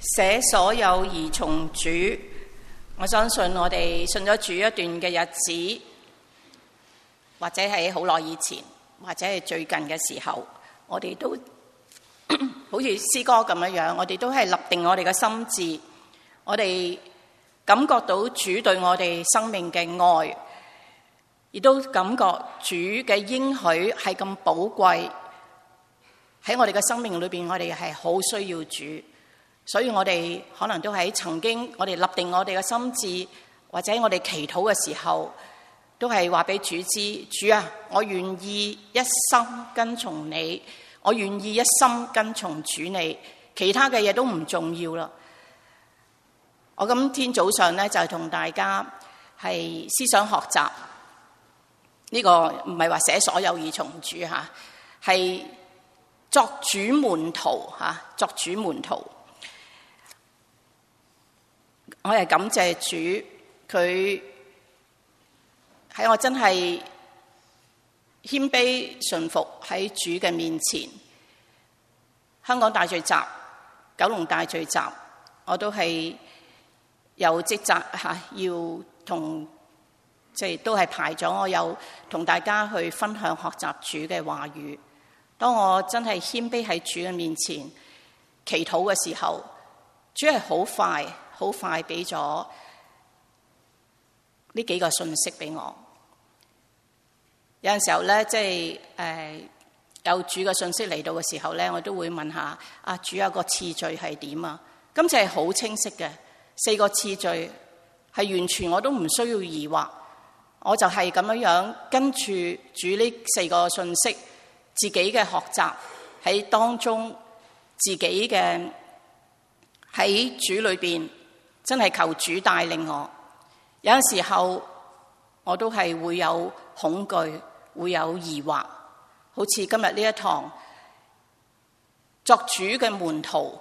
捨所有而從主，我相信我哋信咗主一段嘅日子，或者係好耐以前，或者係最近嘅時候，我哋都好似詩歌咁樣，我哋都係立定我哋嘅心志，我哋感覺到主對我哋生命嘅愛，亦都感覺主嘅應許係咁寶貴，喺我哋嘅生命裏邊，我哋係好需要主。所以我哋可能都喺曾經我哋立定我哋嘅心志，或者我哋祈禱嘅時候，都係話俾主知，主啊，我願意一生跟從你，我願意一心跟從主你，其他嘅嘢都唔重要啦。我今天早上咧就係同大家係思想學習，呢個唔係話捨所有而從主吓，係作主門徒吓，作主門徒。我係感謝主，佢喺我真係謙卑順服喺主嘅面前。香港大聚集、九龍大聚集，我都係有職責吓，要同都係排咗，我有同大家去分享學習主嘅話語。當我真係謙卑喺主嘅面前祈禱嘅時候，主係好快俾咗呢幾個信息俾我。有陣時候咧，有主嘅信息嚟到嘅時候咧，我都會問下主有個次序係點啊？今次係好清晰嘅，4個次序係完全我都唔需要疑惑，我就係咁樣跟住主呢4個信息，自己嘅學習喺當中，自己嘅喺主裏邊。真係求主帶領我，有陣時候我都係會有恐懼，會有疑惑，好似今日呢一堂作主嘅門徒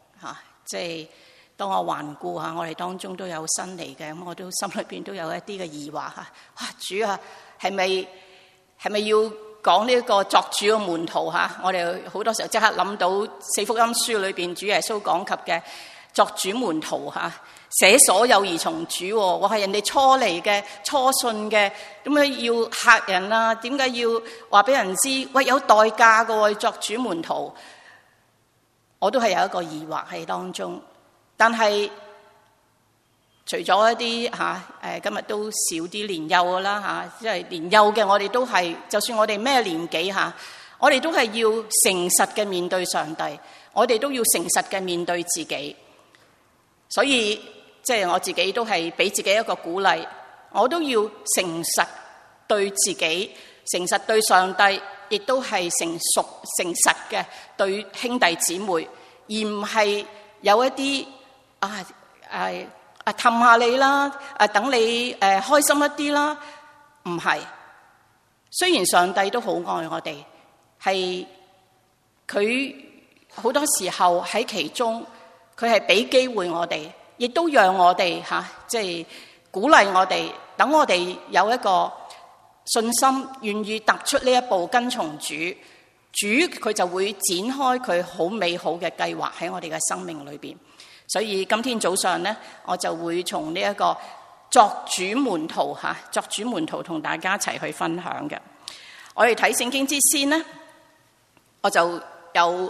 當我環顧下，我哋當中都有新嚟嘅，咁我都心裏邊都有一啲嘅疑惑吓。哇，主啊，係咪要講呢一個作主嘅門徒吓？我哋好多時候即刻諗到4福音書裏邊主耶穌講及嘅作主門徒吓。捨所有而從主，我係人哋初嚟嘅、初信嘅，點解要嚇人啊？點解要話俾人知？喂，有代價嘅作主門徒，我都係有一個疑惑喺當中。但係除咗一啲今日都少啲年幼嘅啦吓，即係年幼嘅我哋都係，就算我哋咩年紀吓，我哋都係要誠實嘅面對上帝，我哋都要誠實嘅面對自己。所以我自己都係俾自己一個鼓勵，我都要誠實對自己，誠實對上帝，亦都係誠實嘅對兄弟姊妹，而唔係有一啲氹下你啦，等你開心一啲啦。唔係，雖然上帝都好愛我哋，係佢好多時候喺其中，佢係俾機會我哋。亦都讓我哋鼓勵我哋，等我哋有一個信心，願意踏出呢一步跟從主。主佢就會展開佢好美好嘅計劃喺我哋嘅生命裏邊。所以今天早上呢，我就會從呢一個作主門徒作主門徒同大家一齊去分享嘅。我哋睇聖經之先呢，我就有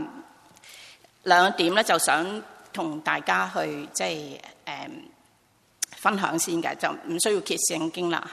2點咧，就想同大家去分享先嘅，就唔需要揭聖經啦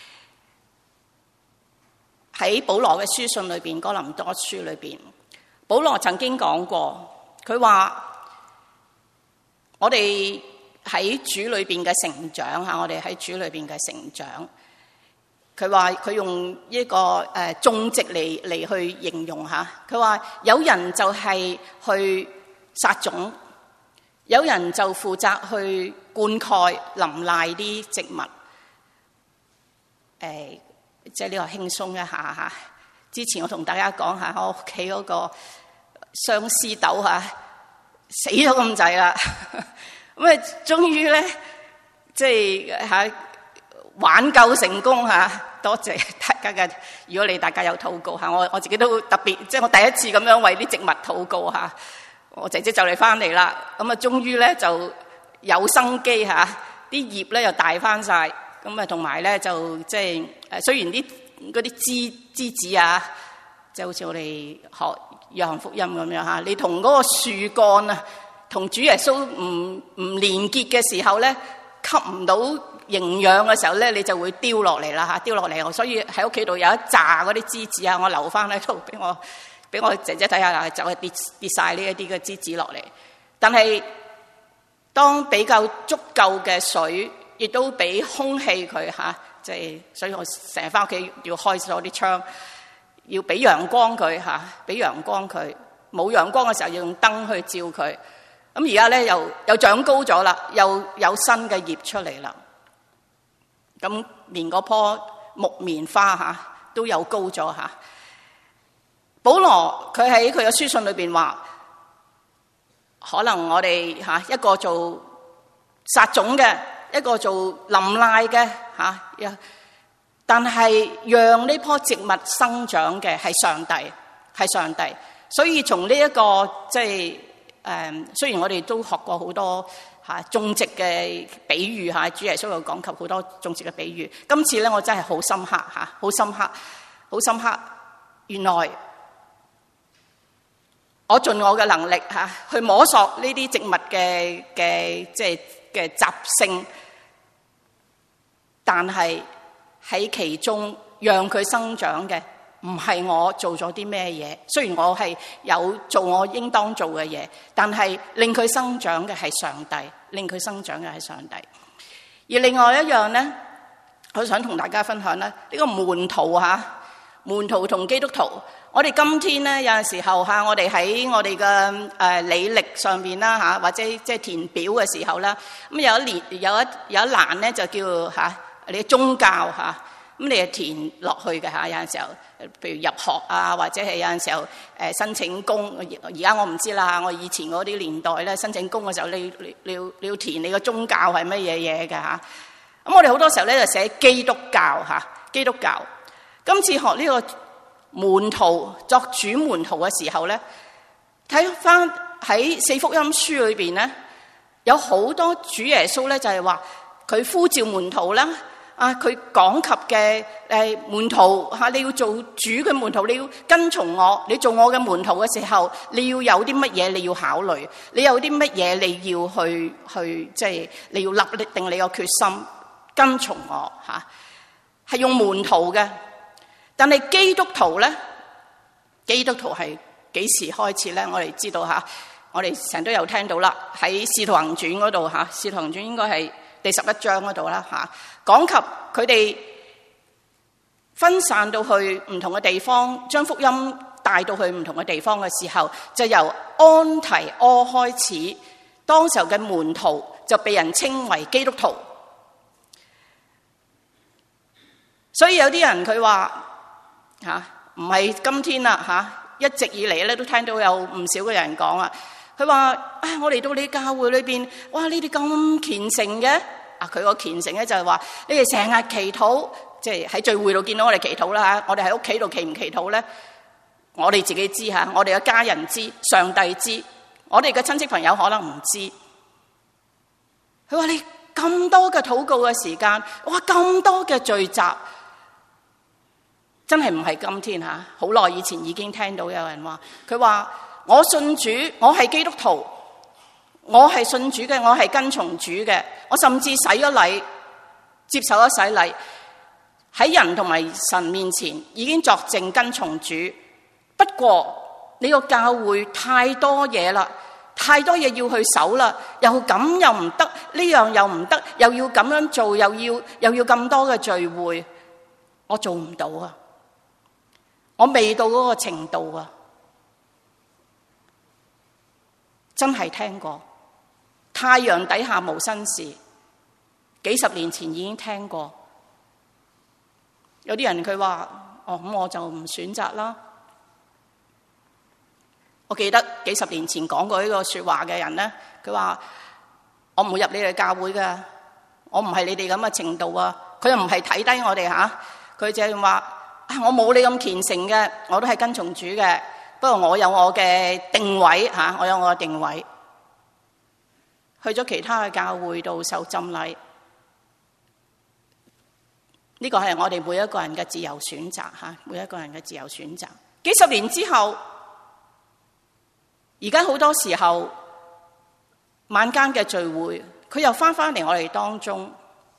吓。喺保羅嘅書信裏邊，哥林多書裏邊，保羅曾經講過，佢話我哋喺主裏邊嘅成長吓，我哋喺主裏邊嘅成長，佢話佢用一個種植嚟去形容吓。佢話有人就係去撒種，有人就負責去灌溉、淋賴啲植物。即係呢個輕鬆一下吓。之前我同大家講下，我屋企嗰個相思豆吓死咗咁滯啦。咁啊，終於咧，挽救成功吓。多謝大家嘅，如果大家有禱告吓，我自己都特別，我第一次咁樣為啲植物禱告吓。 我姐姐就嚟翻嚟啦，咁啊終於咧就有生機嚇，啲葉咧又大翻晒，咁啊同埋咧就即係雖然啲嗰啲枝子啊，即係好似我哋學約翰福音咁樣嚇，你同嗰個樹幹啊，同主耶穌唔連結嘅時候咧，吸唔到營養嘅時候咧，你就會丟落嚟啦嚇，丟落嚟。所以喺屋企度有一紮嗰啲枝子啊，我留翻喺度俾我姐姐睇下，就係跌晒呢一啲嘅枝子落嚟。但係當比較足夠嘅水，亦都俾空氣佢嚇，即係所以我成日翻屋企要開咗啲窗，要俾陽光佢嚇，俾陽光佢。冇陽光嘅時候要用燈去照佢。咁而家咧又長高咗啦，又有新嘅葉出嚟啦。咁連嗰棵木棉花嚇都有高咗嚇。保羅佢喺佢嘅書信裏邊話，可能我哋嚇一個做撒種嘅，一個做淋賴嘅嚇，但係讓呢棵植物生長嘅係上帝，係上帝。所以從呢一個即係雖然我哋都學過好多種植嘅比喻嚇，主耶穌有講及好多種植嘅比喻。今次咧我真係好深刻嚇，好深刻，好深刻。原來我盡我嘅能力嚇去摸索呢啲植物嘅即係嘅習性，但係喺其中讓佢生長嘅唔係我做咗啲咩嘢。雖然我係有做我應當做嘅嘢，但係令佢生長嘅係上帝，令佢生長嘅係上帝。而另外一樣咧，我想同大家分享咧，呢個門徒嚇，門徒同基督徒。我哋今天咧有陣時候嚇，我哋喺我哋嘅履歷上邊啦嚇，或者即係填表嘅時候啦，咁有一欄咧就叫嚇你嘅宗教嚇，咁你係填落去嘅嚇。有陣時候，譬如入學啊，或者係有陣時候申請工。而家我唔知啦，我以前嗰啲年代咧申請工嘅時候，你要填你個宗教係乜嘢嘢嘅嚇。咁我哋好多時候咧就寫基督教嚇，基督教。今次學呢個門徒作主門徒嘅時候咧，睇翻喺四福音書裏邊咧，有好多主耶穌咧就係話佢呼召門徒啦，佢講及嘅門徒嚇，你要做主嘅門徒，你要跟從我，你做我嘅門徒嘅時候，你要有啲乜嘢你要考慮，你有啲乜嘢你要去即係你要立定你個決心跟從我嚇，係用門徒嘅。但係基督徒咧，基督徒係幾時開始咧？我哋知道嚇，我哋成日都有聽到啦，喺《使徒行傳》嗰度嚇，《使徒行傳》應該係第11章嗰度啦嚇，講及佢哋分散到去唔同嘅地方，將福音帶到去唔同嘅地方嘅時候，就由安提阿開始，當時候嘅門徒就被人稱為基督徒。所以有啲人佢話唔係今天啦嚇，一直以嚟咧都聽到有唔少嘅人講啊，佢話我嚟到你教會裏邊，哇你哋咁虔誠嘅佢個虔誠咧就係話你哋成日祈禱，即係喺聚會度見到我哋祈禱啦嚇，我哋喺屋企度祈唔祈禱咧？我哋自己知嚇，我哋嘅家人知，上帝知，我哋嘅親戚朋友可能唔知。佢話你咁多嘅禱告嘅時間，哇咁多嘅聚集。真係唔係今天嚇，好耐以前已經聽到有人話，佢話我信主，我係基督徒，我係信主嘅，我係跟從主嘅，我甚至洗咗禮，接受咗洗禮，喺人同埋神面前已經作證跟從主。不過呢個教會太多嘢啦，太多嘢要去守啦，又咁又唔得，呢樣又唔得，又要咁樣做，又要咁多嘅聚會，我做唔到啊！我未到嗰個程度啊！真係聽過太陽底下無新事，幾十年前已經聽過。有啲人佢話咁我就唔選擇啦。我記得幾十年前講過呢個說話嘅人咧，佢話我唔會入你哋教會噶，我唔係你哋咁嘅程度啊。佢又唔係睇低我哋吓，佢就係話我冇你咁虔誠嘅，我都係跟從主嘅。 不過我有我嘅定位嚇，我有我嘅定位，去咗其他嘅教會度受浸禮。呢個係我哋每一個人嘅自由選擇嚇，每一個人嘅自由選擇。幾十年之後，而家好多時候晚間嘅聚會，佢又翻嚟我哋當中，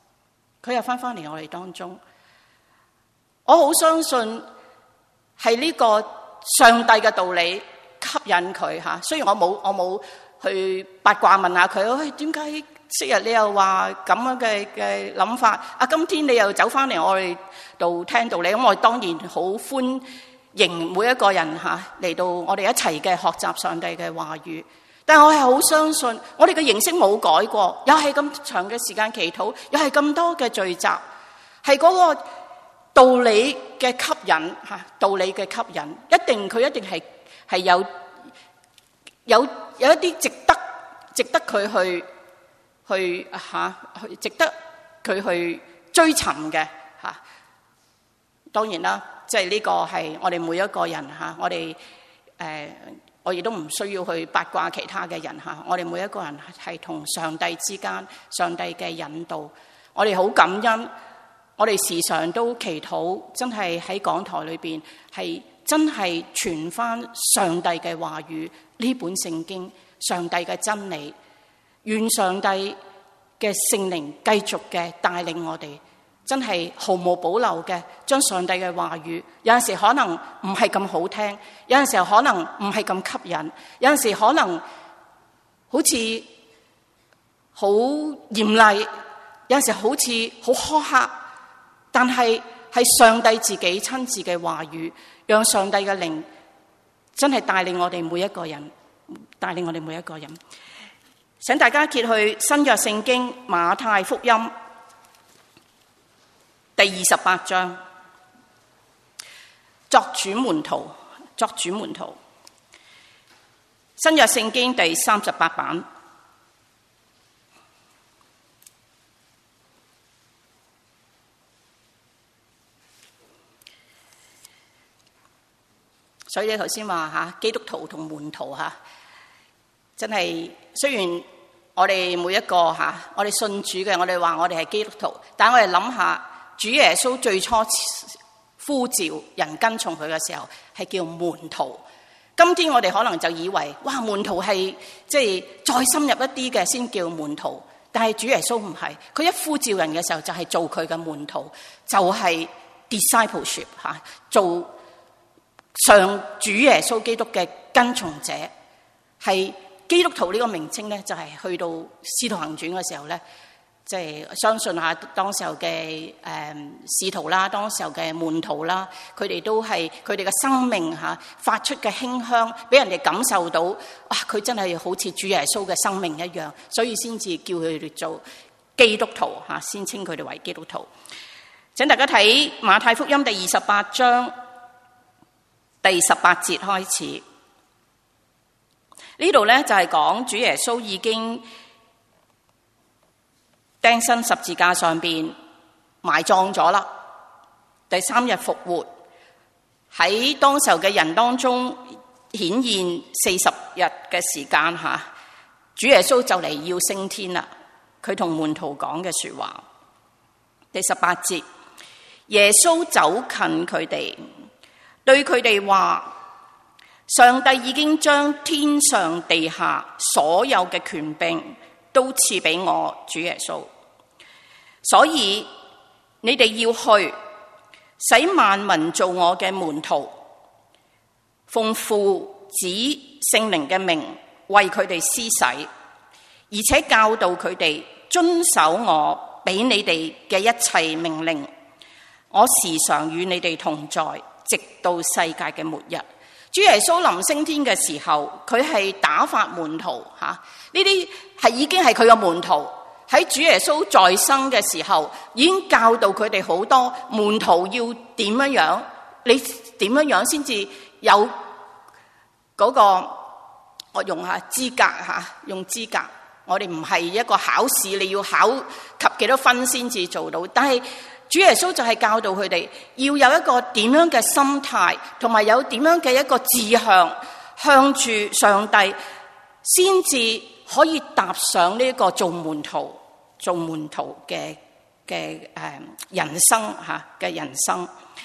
我好相信係呢個上帝嘅道理吸引佢嚇。雖然我冇去八卦問下佢，喂，點解昔日你又話咁樣嘅諗法？啊，今天你又走翻嚟我哋度聽道理，咁我當然好歡迎每一個人嚇嚟到我哋一齊嘅學習上帝嘅話語。但係我係好相信，我哋嘅形式冇改過，又係咁長嘅時間祈禱，又係咁多嘅聚集，係嗰個道理嘅吸引嚇，道理嘅吸引，佢一定係有一啲值得佢去值得佢去追尋嘅嚇。當然啦，即係呢個係我哋每一個人嚇，我亦都唔需要去八卦其他嘅人嚇。我哋每一個人係同上帝之間，上帝嘅引導，我哋好感恩。我哋時常都祈禱，真係喺講台裏邊係真係傳翻上帝嘅話語，呢本聖經，上帝嘅真理。願上帝嘅聖靈繼續嘅帶領我哋，真係毫無保留嘅將上帝嘅話語，有陣時可能唔係咁好聽，有陣時候可能唔係咁吸引，有陣時可能好似好嚴厲，有陣時好似好苛刻，但係上帝自己親自嘅話語，讓上帝嘅靈真係帶領我哋每一個人，請大家揭去新約聖經馬太福音第28章，作主門徒。新約聖經第38版。所以你頭先話基督徒同門徒真係，雖然我哋每一個我哋信主嘅，我哋話我哋係基督徒，但係我哋諗下，主耶穌最初呼召人跟從佢嘅時候係叫門徒。今天我哋可能就以為，哇，門徒係即係再深入一啲嘅先叫門徒，但係主耶穌唔係，佢一呼召人嘅時候就係做佢嘅門徒，就係 discipleship 做上主耶穌基督嘅跟從者。係基督徒呢個名稱咧，就係去到使徒行傳嘅時候咧，即係相信當時候嘅使徒啦，當時候嘅門徒啦，佢哋都係佢哋嘅生命發出嘅馨香，俾人哋感受到，哇！佢真係好似主耶穌嘅生命一樣，所以先至叫佢哋做基督徒先稱佢哋為基督徒。請大家睇馬太福音第28章第18節開始。呢度咧就係講主耶穌已經釘身十字架上邊埋葬咗啦，第3日復活，喺當時候嘅人當中顯現40日嘅時間主耶穌就嚟要升天啦。佢同門徒講嘅說話，第18節，耶穌走近佢哋，對佢哋話：上帝已經將天上地下所有嘅權柄都賜俾我主耶穌，所以你哋要去，使萬民做我嘅門徒，奉父子聖靈嘅名為佢哋施洗，而且教導佢哋遵守我俾你哋嘅一切命令。我時常與你哋同在，直到世界嘅末日。主耶穌臨升天嘅時候，佢係打發門徒呢啲係已經係佢嘅門徒。喺主耶穌在生嘅時候，已經教導佢哋好多門徒要點樣，你點樣先至有嗰個，我用下資格用資格。我哋唔係一個考試，你要考及幾多分先至做到。但係主耶穌就係教導佢哋要有一個點樣嘅心態，同埋有點樣嘅一個志向，向住上帝，先至可以踏上呢個做門徒嘅人生吓嘅人生。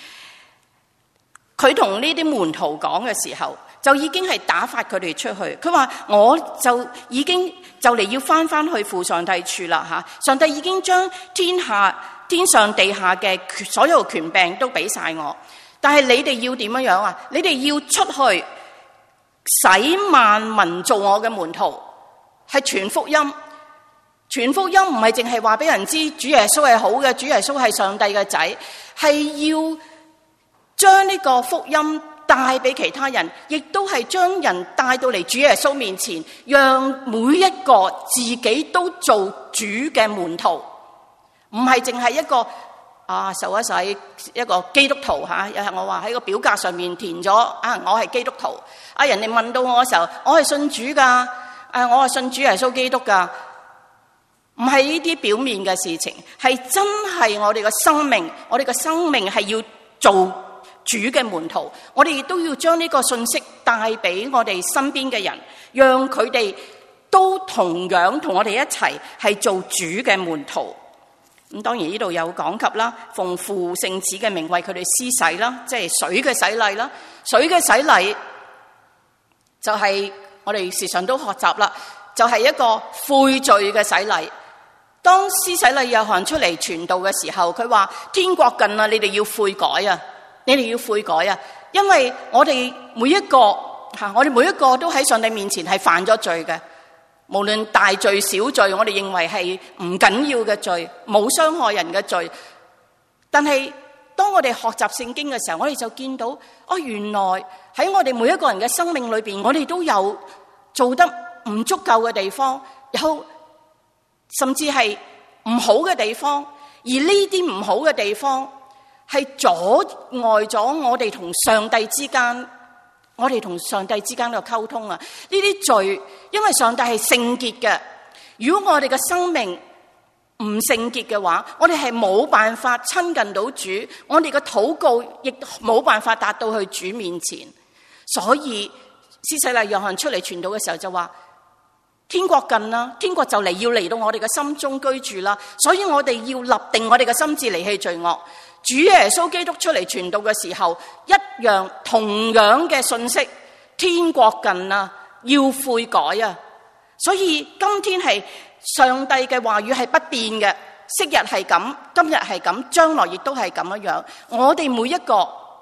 佢同呢啲門徒講嘅時候，就已經係打發佢哋出去。佢話我就已經就嚟要翻去父上帝處啦吓，上帝已經將天上地下嘅所有權柄都俾晒我，但係你哋要點樣啊？你哋要出去使萬民做我嘅門徒，係傳福音。傳福音唔係淨係話俾人知主耶穌係好嘅，主耶穌係上帝嘅仔，係要將呢個福音帶俾其他人，亦都係將人帶到嚟主耶穌面前，讓每一個自己都做主嘅門徒，唔係淨係一個受一洗一個基督徒吓。我話喺個表格上面填咗我係基督徒，人哋問到我嘅時候，我係信主噶，我係信主耶穌基督噶。唔係呢啲表面嘅事情，係真係我哋嘅生命，我哋嘅生命係要做主嘅門徒。我哋亦都要將呢個信息帶俾我哋身邊嘅人，讓佢哋都同樣同我哋一齊係做主嘅門徒。咁當然呢度有講及啦，奉父聖子嘅名為佢哋施洗啦，即係水嘅洗禮啦。水嘅洗禮就係我哋時常都學習啦，就係一個悔罪嘅洗禮。當施洗禮約翰出嚟傳道嘅時候，佢話天國近啦，你哋要悔改啊！你哋要悔改啊！因為我哋每一個都喺上帝面前係犯咗罪嘅，無論大罪小罪，我哋認為係唔緊要嘅罪，冇傷害人嘅罪。但係當我哋學習聖經嘅時候，我哋就見到原來喺我哋每一個人嘅生命裏邊，我哋都有做得唔足夠嘅地方，有甚至係唔好嘅地方，而呢啲唔好嘅地方係阻礙咗我哋同上帝之間嘅溝通啊！呢啲罪，因為上帝係聖潔嘅，如果我哋嘅生命唔聖潔嘅話，我哋係冇辦法親近到主，我哋嘅禱告亦冇辦法達到去主面前。所以施洗禮約翰出嚟傳道嘅時候就話：天國近啦，天國就嚟要嚟到我哋嘅心中居住啦，所以我哋要立定我哋嘅心志，離棄罪惡。主耶穌基督出嚟傳道嘅時候，一樣同樣嘅信息，天國近啦，要悔改啊！所以今天係上帝嘅話語係不變嘅，昔日係咁，今日係咁，將來亦都係咁樣。我哋每一個，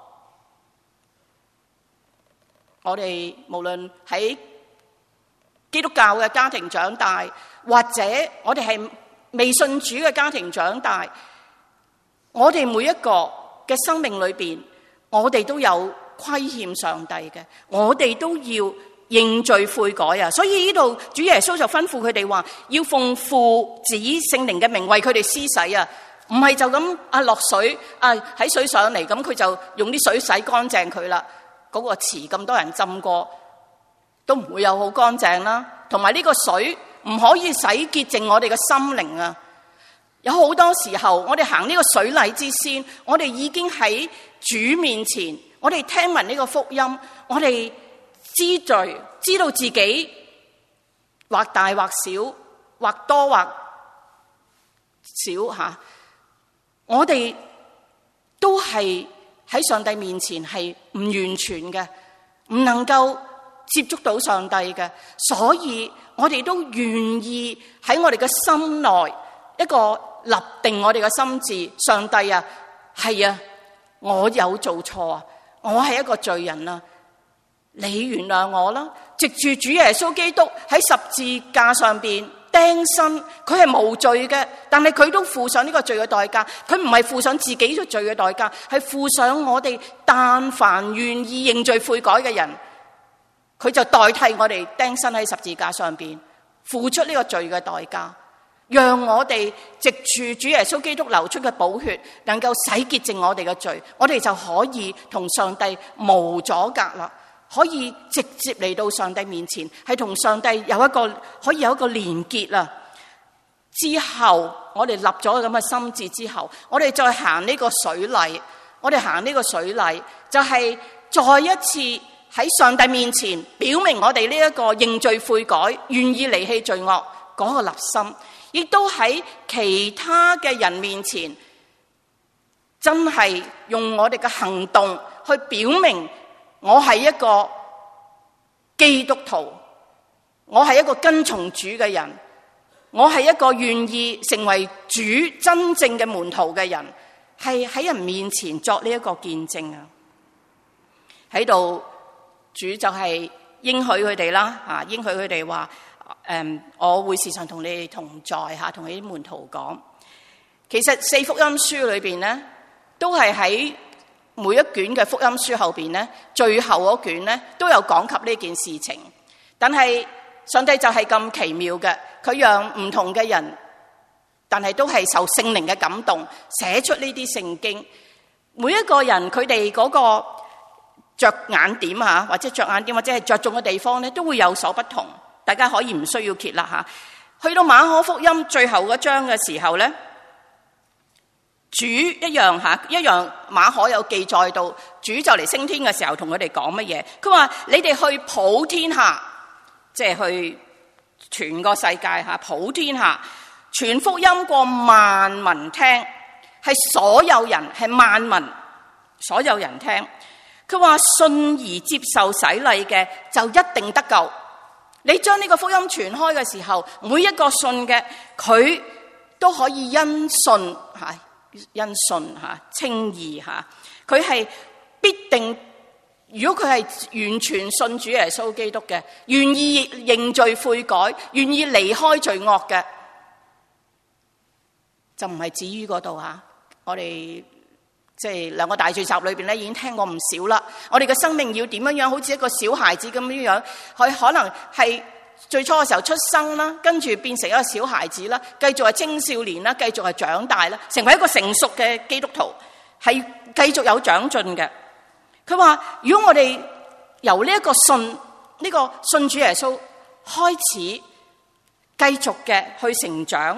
我哋無論喺基督教嘅家庭長大，或者我哋係未信主嘅家庭長大，我哋每一個嘅生命裏邊，我哋都有虧欠上帝嘅，我哋都要認罪悔改啊！所以呢度主耶穌就吩咐佢哋話，要奉父子聖靈嘅名為佢哋施洗啊！唔係就咁落水喺水上嚟，咁佢就用啲水洗乾淨佢啦。嗰個池咁多人浸過，都唔會有好乾淨啦。同埋呢個水唔可以洗潔淨我哋嘅心靈啊！有好多時候，我哋行呢個水禮之先，我哋已經喺主面前，我哋聽聞呢個福音，我哋知罪，知道自己或大或小，或多或少吓，我哋都係喺上帝面前係唔完全嘅，唔能夠接觸到上帝嘅，所以我哋都願意喺我哋嘅心內一個立定我哋嘅心志。上帝啊，係啊，我有做錯啊，我係一個罪人啊，你原諒我啦。藉住主耶穌基督喺十字架上邊釘身，佢係無罪嘅，但係佢都付上呢個罪嘅代價。佢唔係付上自己嘅罪嘅代價，係付上我哋但凡願意認罪悔改嘅人，佢就代替我哋釘身喺十字架上邊，付出呢個罪嘅代價，讓我哋藉住主耶穌基督流出嘅寶血，能夠洗潔淨我哋嘅罪，我哋就可以同上帝無阻隔啦，可以直接嚟到上帝面前，係同上帝可以有一個連結啦。 之後，我哋立咗咁嘅心志之後，我哋再行呢個水禮，我哋行呢個水禮就係再一次喺上帝面前表明我哋呢一個認罪悔改、願意離棄罪惡嗰個立心，亦都喺其他嘅人面前真係用我哋嘅行動去表明我係一個基督徒，我係一個跟從主嘅人，我係一個願意成為主真正嘅門徒嘅人，係喺人面前作呢一個見證啊！喺度主就係應許佢哋啦，應許佢哋話我會時常同你哋同在嚇，同你啲門徒講。其實四福音書裏邊咧，都係喺每一卷嘅福音書後邊咧，最後嗰卷咧都有講及呢件事情。但係上帝就係咁奇妙嘅，佢讓唔同嘅人，但係都係受聖靈嘅感動，寫出呢啲聖經。每一個人佢哋嗰個着眼點嚇，或者着眼點或者係着重嘅地方咧，都會有所不同。大家可以唔需要揭啦嚇。去到馬可福音最後嗰章嘅時候咧，主一樣馬可有記載到主就嚟升天嘅時候同佢哋講乜嘢？佢話你哋去普天下，即係去全個世界嚇，普天下傳福音過萬民聽，係所有人，係萬民所有人聽。佢話信而接受洗禮嘅就一定得救。你將呢個福音傳開嘅時候，每一個信嘅佢都可以因信稱義嚇。佢係必定，如果佢係完全信主耶穌基督嘅，願意認罪悔改，願意離開罪惡嘅，就唔係止於嗰度嚇。我哋即係兩個大聚集裏邊咧，已經聽過唔少啦。我哋嘅生命要點樣樣？好似一個小孩子咁樣樣，佢可能係最初嘅時候出生啦，跟住變成一個小孩子啦，繼續係青少年啦，繼續係長大啦，成為一個成熟嘅基督徒，係繼續有長進嘅。佢話：如果我哋由呢一個信主耶穌開始，繼續嘅去成長，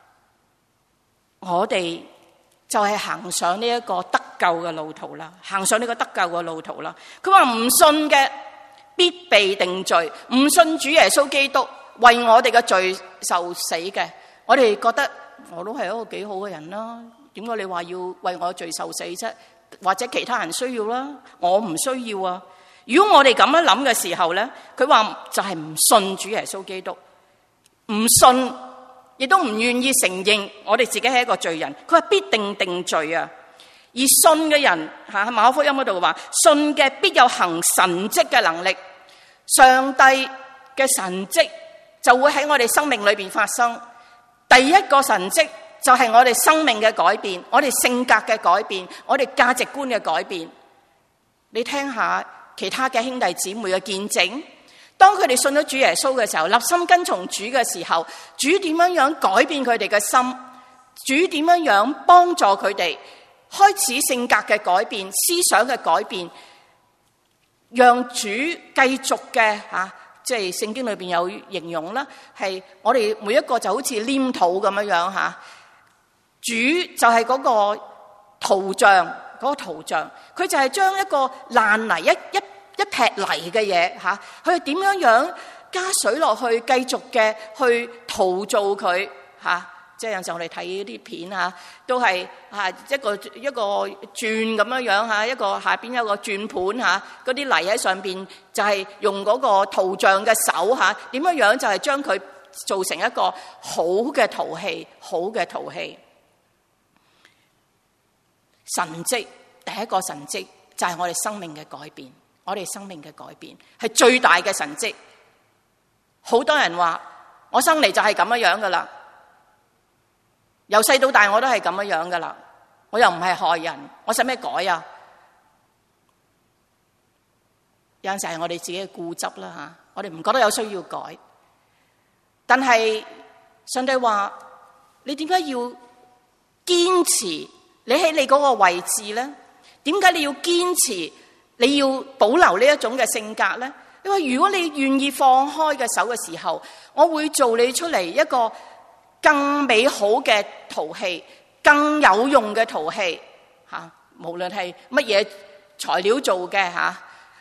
我哋就係行上呢一個得救嘅路途啦，行上呢個得救嘅路途啦。佢話唔信嘅必被定罪，唔信主耶穌基督為我哋嘅罪受死嘅，我哋覺得我都係一個幾好嘅人啦。點解你話要為我罪受死啫？或者其他人需要啦，我唔需要啊。如果我哋咁樣諗嘅時候咧，佢話就係唔信主耶穌基督，唔信。亦都唔願意承認我哋自己係一個罪人，佢話必定定罪啊！而信嘅人喺馬可福音嗰度話，信嘅必有行神蹟嘅能力，上帝嘅神蹟就會喺我哋生命裏邊發生。第一個神蹟就係我哋生命嘅改變，我哋性格嘅改變，我哋價值觀嘅改變。你聽下其他嘅兄弟姊妹嘅見證。當佢哋信咗主耶穌嘅時候，立心跟從主嘅時候，主點樣改變佢哋嘅心？主點樣幫助佢哋開始性格嘅改變、思想嘅改變，讓主繼續嘅即係聖經裏邊有形容啦，係我哋每一個就好似黏土咁樣吓。主就係嗰個圖像，佢就係將一個爛泥一劈泥嘅嘢吓，佢點樣加水落去，繼續嘅去陶造佢吓。即係有時候我哋睇啲片吓，都係一個轉咁樣吓，一個下邊有個轉盤吓，嗰啲泥喺上邊就係用嗰個陶匠嘅手吓，點樣就係將佢做成一個好嘅陶器。神蹟，第一個神蹟就係我哋生命嘅改變。我哋生命嘅改變係最大嘅神蹟。好多人話我生嚟就係咁樣噶啦，由細到大我都係咁樣噶啦，我又唔係害人，我使咩改啊？有陣時係我哋自己嘅固執啦吓，我哋唔覺得有需要改。但係上帝話：你點解要堅持你喺你嗰個位置咧？點解你要堅持？你要保留呢一種嘅性格咧，因為如果你願意放開嘅手嘅時候，我會做你出嚟一個更美好嘅陶器，更有用嘅陶器嚇，無論係乜嘢材料做嘅嚇。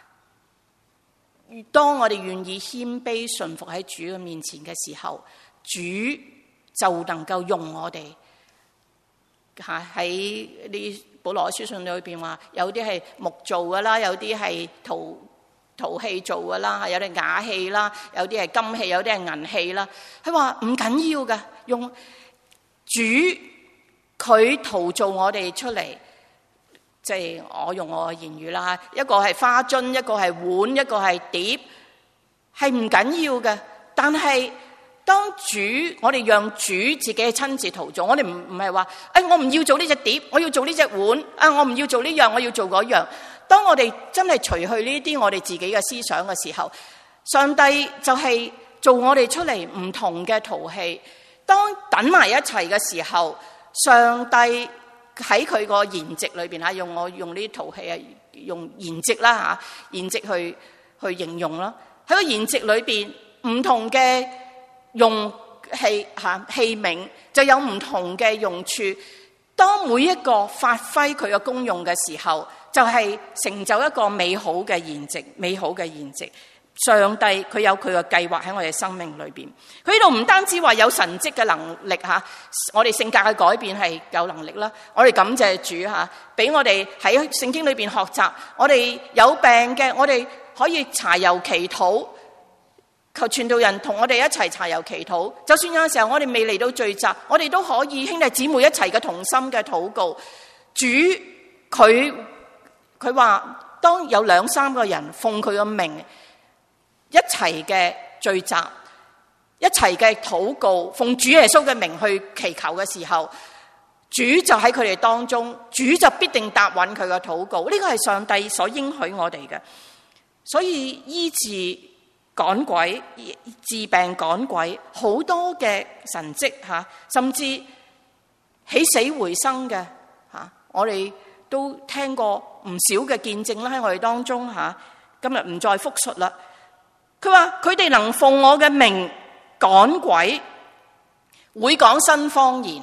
當我哋願意謙卑順服喺主嘅面前嘅時候，主就能夠用我哋嚇。喺啲保羅書信裏邊話，有啲係木做㗎啦，有啲係陶器做㗎啦，有啲瓦器啦，有啲係金器，有啲係銀器啦。佢話唔緊要㗎，用主佢陶造我哋出嚟。即係我用我嘅言語啦，一個係花樽，一個係碗，一個係碟，係唔緊要嘅。但係當我哋讓主自己親自陶造，我哋唔係話，我唔要做呢隻碟，我要做呢隻碗，我唔要做呢樣，我要做嗰樣。當我哋真係除去呢啲我哋自己嘅思想嘅時候，上帝就係做我哋出嚟唔同嘅陶器。當等埋一齊嘅時候，上帝喺佢個筵席裏邊用呢啲陶器用筵席啦筵席去形容啦。喺個筵席裏邊，唔同嘅用器皿就有唔同嘅用處。當每一個發揮佢嘅功用嘅時候，就係成就一個美好嘅筵席，美好嘅筵席。上帝佢有佢嘅計劃喺我哋生命裏邊。佢呢度唔單止話有神蹟嘅能力我哋性格嘅改變係有能力啦。我哋感謝主俾我哋喺聖經裏邊學習。我哋有病嘅，我哋可以搽油祈禱，求傳道人同我哋一齊搽油祈禱。就算有陣時候我哋未嚟到聚集，我哋都可以兄弟姊妹一齊嘅同心嘅禱告。主佢話，當有2-3個人奉佢嘅名一齊嘅聚集，一齊嘅禱告，奉主耶穌嘅名去祈求嘅時候，主就喺佢哋當中，主就必定答允佢嘅禱告。呢個係上帝所應許我哋嘅。所以醫治趕鬼、治病趕鬼，好多嘅神蹟甚至起死回生嘅我哋都聽過唔少嘅見證啦，喺我哋當中今日唔再複述啦。佢話佢哋能奉我嘅名趕鬼，會講新方言。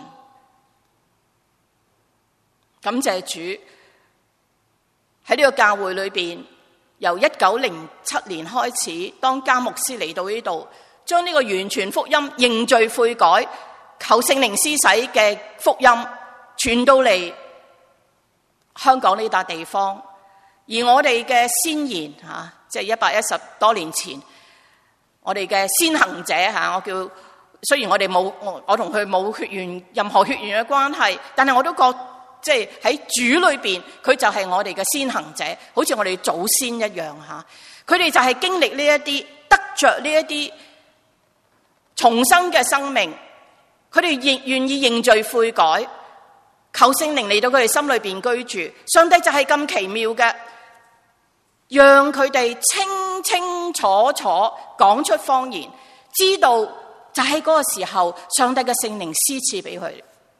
感謝主，喺呢個教會裏邊，由1907年開始，當加牧師嚟到呢度，將呢個完全福音認罪悔改、求聖靈施洗嘅福音傳到嚟香港呢笪地方。而我哋嘅先賢即係110多年前，我哋嘅先行者我叫，雖然我哋冇我同佢冇任何血緣嘅關係，但係我都覺即係喺主裏邊，佢就係我哋嘅先行者，好似我哋祖先一樣佢哋就係經歷呢一啲，得着呢一啲重生嘅生命，佢哋亦願意認罪悔改，求聖靈嚟到佢哋心裏邊居住。上帝就係咁奇妙嘅，讓佢哋清清楚楚講出方言，知道就喺嗰個時候，上帝嘅聖靈施賜俾佢。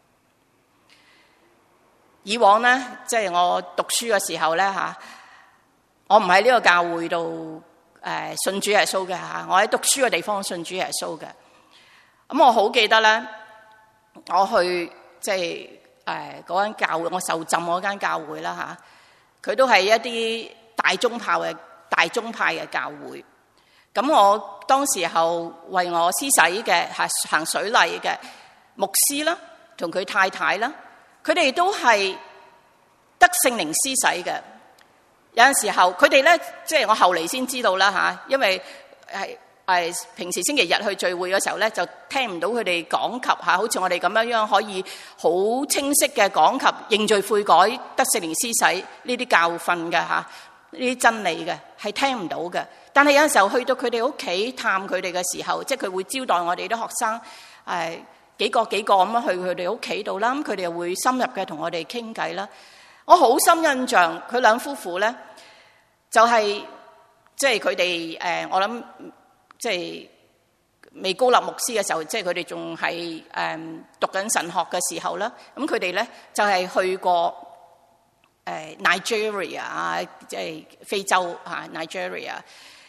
以往咧，即係我讀書嘅時候咧我唔喺呢個教會度信主耶穌嘅我喺讀書嘅地方信主耶穌嘅。咁我好記得咧，我去即係嗰間教會，我受浸嗰間教會啦佢都係一啲大宗派嘅教會。咁我當時候為我施洗嘅行水禮嘅牧師啦，同佢太太啦，佢哋都係得聖靈施洗嘅。有陣時候佢哋咧，即係我後嚟先知道啦因為係平時星期日去聚會嘅時候咧，就聽唔到佢哋講及好似我哋咁樣可以好清晰嘅講及認罪悔改、得聖靈施洗呢啲教訓嘅呢啲真理嘅，係聽唔到嘅。但係有陣時候去到佢哋屋企探佢哋嘅時候，即係佢會招待我哋啲學生幾個咁樣去佢哋屋企度啦，咁佢哋又會深入嘅同我哋傾偈啦。我好深印象，佢兩夫婦咧就係即係佢哋我諗即係未高立牧師嘅時候，即係佢哋仲係讀緊神學嘅時候啦。咁佢哋咧就係去過Nigeria 即係非洲Nigeria。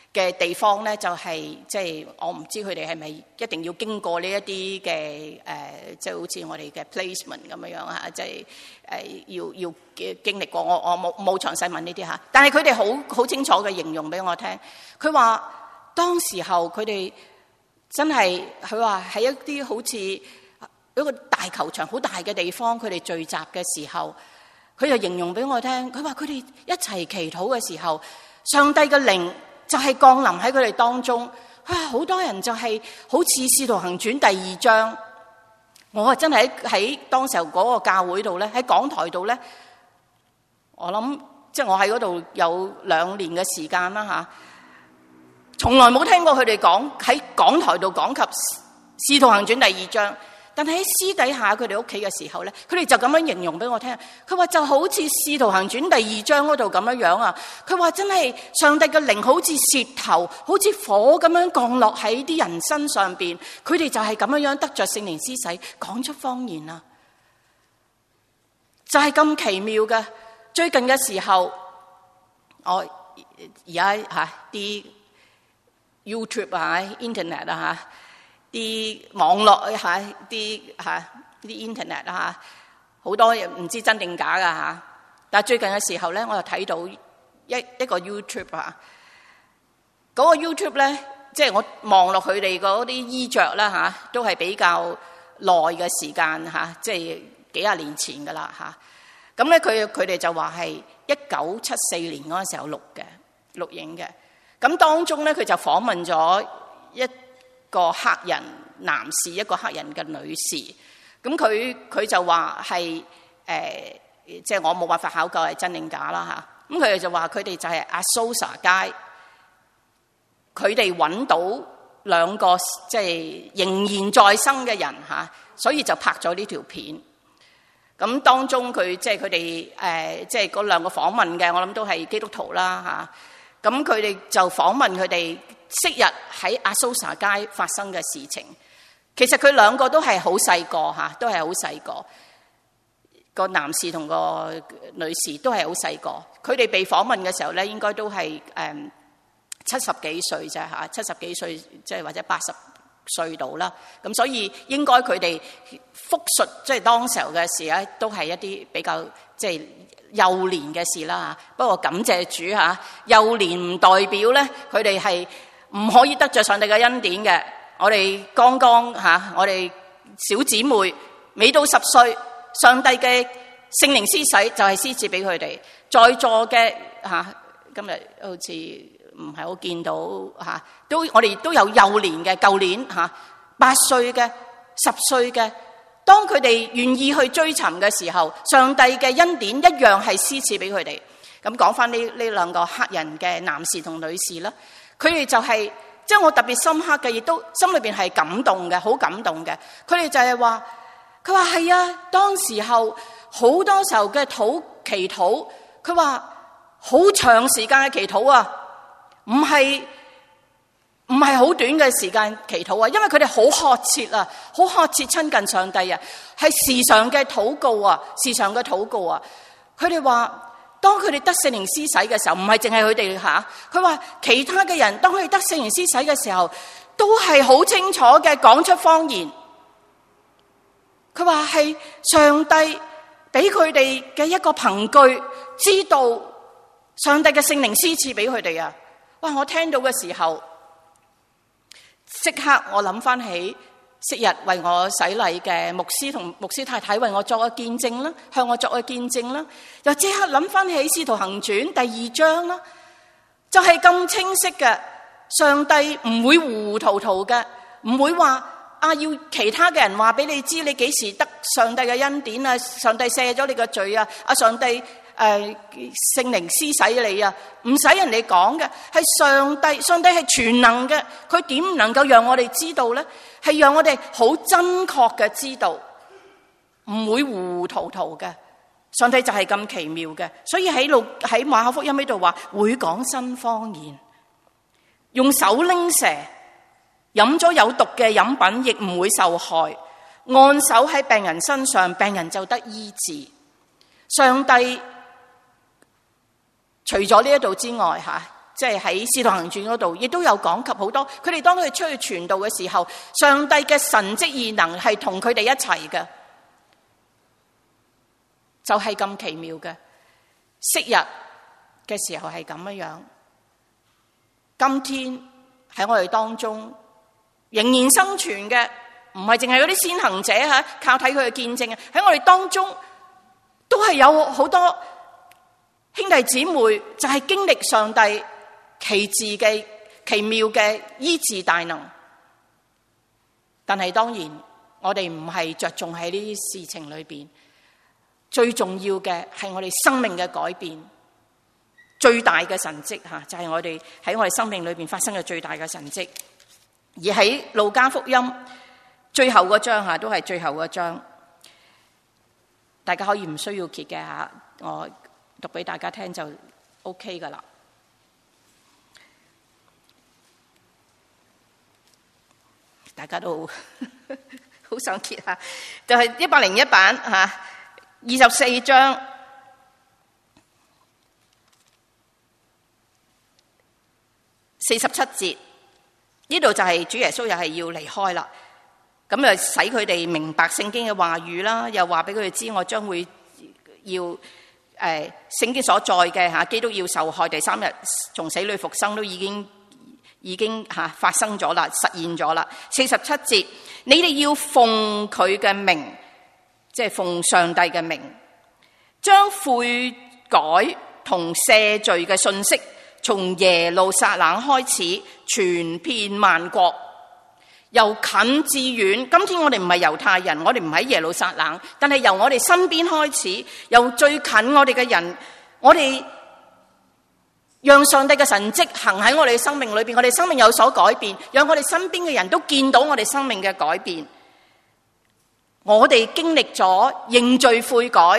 嘅地方咧，就係即係我唔知佢哋係咪一定要經過呢一啲嘅即係好似我哋嘅 placement 咁樣啊，即係要經歷過。我冇詳細問呢啲嚇，但係佢哋好清楚嘅形容俾我聽。佢話當時候佢哋真係佢話喺一啲好似一個大球場好大嘅地方，佢哋聚集嘅時候，佢就形容俾我聽。佢話佢哋一齊祈禱嘅時候，上帝嘅靈就係降臨喺佢哋當中。好多人就係好似《使徒行傳》第2章，我真係喺當時候嗰個教會度咧，喺講台度咧，我諗即係我喺嗰度有2年嘅時間啦嚇，從來冇聽過佢哋講喺講台度講及《使徒行傳》第2章。但係喺私底下佢哋屋企嘅時候咧，佢哋就咁樣形容俾我聽。佢話就好似《使徒行傳》第2章嗰度咁樣樣啊。佢話真係上帝嘅靈好似舌頭，好似火咁樣降落喺啲人身上邊。佢哋就係咁樣樣得着聖靈施洗，講出方言啊。就係咁奇妙嘅。最近嘅時候，我而家啲 YouTube Internet 啲網絡啲 Internet 好多嘢唔知真定假噶。但係最近嘅時候咧，我又睇到一個 YouTube 嗰個 YouTube 咧，即係我望落佢哋嗰啲衣着啦都係比較耐嘅時間即係幾廿年前噶啦咁咧佢哋就話係1974年嗰陣時候錄影嘅。咁當中咧佢就訪問咗一個黑人男士，一個黑人嘅女士。咁佢就話係即係我冇辦法考究係真定假啦咁佢哋就話佢哋就係Azusa街，佢哋揾到2個即係仍然在生嘅人所以就拍咗呢條片。咁當中佢即係佢哋即係嗰2個訪問嘅，我諗都係基督徒啦咁佢哋就訪問佢哋昔日喺Azusa街發生嘅事情。其實佢2個都係好細個都係好細個。個男士同個女士都係好細個。佢哋被訪問嘅時候咧，應該都係70幾歲啫70幾歲即係或者80歲到啦。咁所以應該佢哋複述即係當時候嘅事咧，都係一啲比較即係幼年嘅事啦。不過感謝主幼年唔代表咧佢哋係唔可以得着上帝嘅恩典嘅。我哋剛剛我哋小姊妹未到10歲，上帝嘅聖靈施洗就係施賜俾佢哋。在座嘅今日好似唔係好見到都我哋都有幼年嘅，舊年8歲嘅、10歲嘅。當佢哋願意去追尋嘅時候，上帝嘅恩典一樣係施賜俾佢哋。咁講翻呢2個黑人嘅男士同女士啦，佢哋就係即係我特別深刻嘅，亦都心裏邊係感動嘅，好感動嘅。佢哋就係話，佢話係啊，當時候好多時候嘅祈禱，佢話好長時間嘅祈禱啊，唔係好短嘅時間祈禱啊，因為佢哋好渴切啊，好渴切親近上帝啊，係時常嘅禱告啊，時常嘅禱告啊。佢哋話當佢哋得聖靈施洗嘅時候，唔係淨係佢哋佢話其他嘅人當佢哋得聖靈施洗嘅時候，都係好清楚嘅講出方言。佢話係上帝俾佢哋嘅一個憑據，知道上帝嘅聖靈施賜俾佢哋啊！哇！我聽到嘅時候，即刻我諗翻起昔日為我洗禮嘅牧師同牧師太太為我作個見證啦，向我作個見證啦，又即刻諗翻起《使徒行傳》第2章啦，就係咁清晰嘅。上帝唔會糊糊塗塗嘅，唔會話要其他嘅人話俾你知你幾時得上帝嘅恩典啊，上帝赦咗你嘅罪啊，上帝聖靈施洗你啊，唔使人哋講嘅，係上帝。上帝係全能嘅，佢點能夠讓我哋知道咧？係讓我哋好真確嘅知道，唔會糊糊塗塗嘅。上帝就係咁奇妙嘅，所以喺馬可福音呢度話會講新方言，用手拎蛇，飲咗有毒嘅飲品亦唔會受害，按手喺病人身上，病人就得醫治。上帝除咗呢一度之外即係喺《使徒行傳》嗰度，亦都有講及好多。佢哋當佢哋出去傳道嘅時候，上帝嘅神蹟異能係同佢哋一齊嘅，就係咁奇妙嘅。昔日嘅時候係咁樣，今天喺我哋當中仍然生存嘅，唔係淨係嗰啲先行者吓，靠睇佢嘅見證啊！喺我哋當中都係有好多兄弟姊妹，就係經歷上帝奇蹟嘅奇妙嘅醫治大能。但係當然，我哋唔係着重喺呢啲事情裏邊，最重要嘅係我哋生命嘅改變。最大嘅神蹟吓，就係我哋喺我哋生命裏邊發生嘅最大嘅神蹟。而喺路加福音最後嗰章吓，都係最後嗰章，大家可以唔需要揭嘅吓，我讀俾大家聽就 OK 噶啦。大家都好想揭下，就係101版吓，24章。47節，呢度就係主耶穌又係要離開啦，咁就使佢哋明白聖經嘅話語啦，又話俾佢哋知我將會要聖經所載嘅吓，基督要受害，第3日從死裏復生都已經發生咗啦，實現咗啦。47節，你哋要奉佢嘅名，即係奉上帝嘅名，將悔改同赦罪嘅信息從耶路撒冷開始，傳遍萬國，由近至遠。今天我哋唔係猶太人，我哋唔喺耶路撒冷，但係由我哋身邊開始，由最近我哋嘅人，我哋讓上帝嘅神蹟行喺我哋嘅生命裏邊，我哋生命有所改變，讓我哋身邊嘅人都見到我哋生命嘅改變。我哋經歷咗認罪悔改，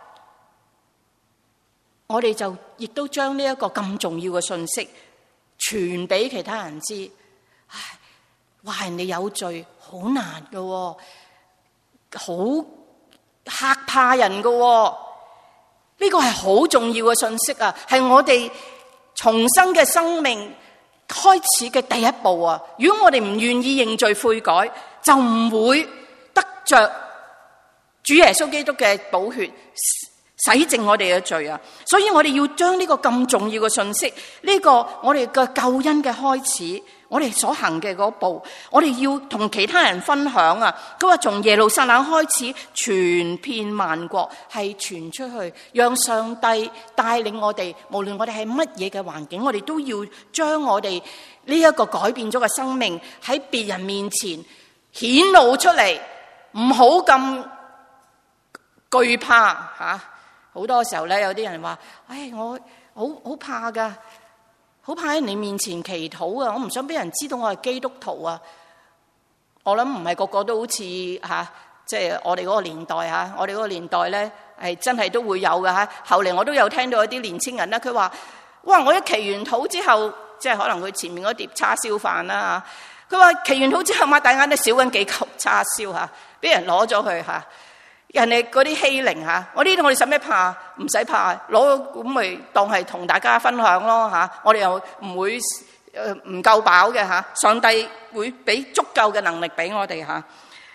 我哋就亦都將呢一個咁重要嘅信息傳俾其他人知。話人哋有罪好難㗎，好嚇怕人㗎。呢個係好重要嘅信息啊，係我哋重生嘅生命開始嘅第一步啊！如果我哋唔願意認罪悔改，就唔會得着主耶穌基督嘅寶血洗淨我哋嘅罪啊！所以我哋要將呢個咁重要嘅信息，呢個我哋嘅救恩嘅開始，我哋所行嘅嗰步，我哋要同其他人分享啊！佢話從耶路撒冷開始，傳遍萬國，係傳出去，讓上帝帶領我哋，無論我哋係乜嘢嘅環境，我哋都要將我哋呢一個改變咗嘅生命喺別人面前顯露出嚟，唔好咁懼怕吓。好多時候咧，有啲人話：我好怕噶，好怕喺你面前祈禱啊！我唔想俾人知道我係基督徒啊！我諗唔係個個都好似即係我哋嗰個年代吓，我哋嗰個年代咧係真係都會有噶吓。後嚟我都有聽到一啲年青人咧，佢話：哇！我一祈完禱之後，即係可能佢前面嗰碟叉燒飯啦吓，佢話祈完禱之後擘大眼都少緊幾嚿叉燒吓，俾人攞咗去吓。人哋嗰啲欺凌吓，我哋使咩怕？唔使怕，攞咁咪當係同大家分享咯吓。我哋又唔會唔夠飽嘅吓，上帝會俾足夠嘅能力俾我哋吓。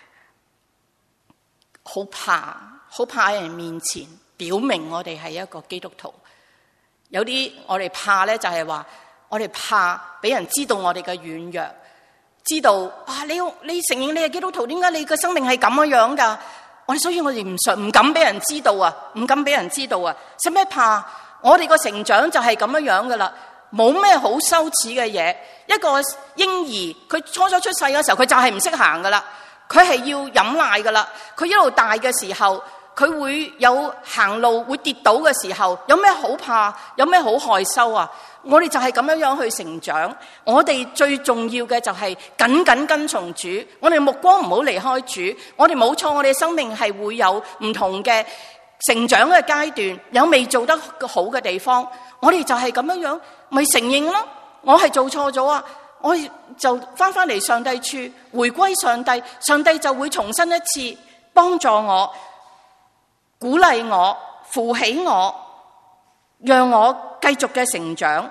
好怕喺人面前表明我哋係一個基督徒。有啲我哋怕咧，就係話我哋怕俾人知道我哋嘅軟弱，知道你承認你係基督徒，點解你嘅生命係咁樣噶？所以我哋唔敢俾人知道啊，唔敢俾人知道啊。使咩怕？我哋個成長就係咁樣噶啦，冇咩好羞恥嘅嘢。一個嬰兒佢初出世嘅時候，佢就係唔識行噶啦，佢係要飲奶噶啦。佢一路大嘅時候，佢會有行路會跌倒嘅時候，有咩好怕？有咩好害羞啊？我哋就係咁樣去成長。我哋最重要嘅就係緊緊跟從主，我哋目光唔好離開主。我哋冇錯，我哋生命係會有唔同嘅成長嘅階段，有未做得好嘅地方，我哋就係咁樣咪承認咯。我係做錯咗啊，我就翻嚟上帝處，回歸上帝，上帝就會重新一次幫助我，鼓勵我，扶起我，讓我繼續嘅成長。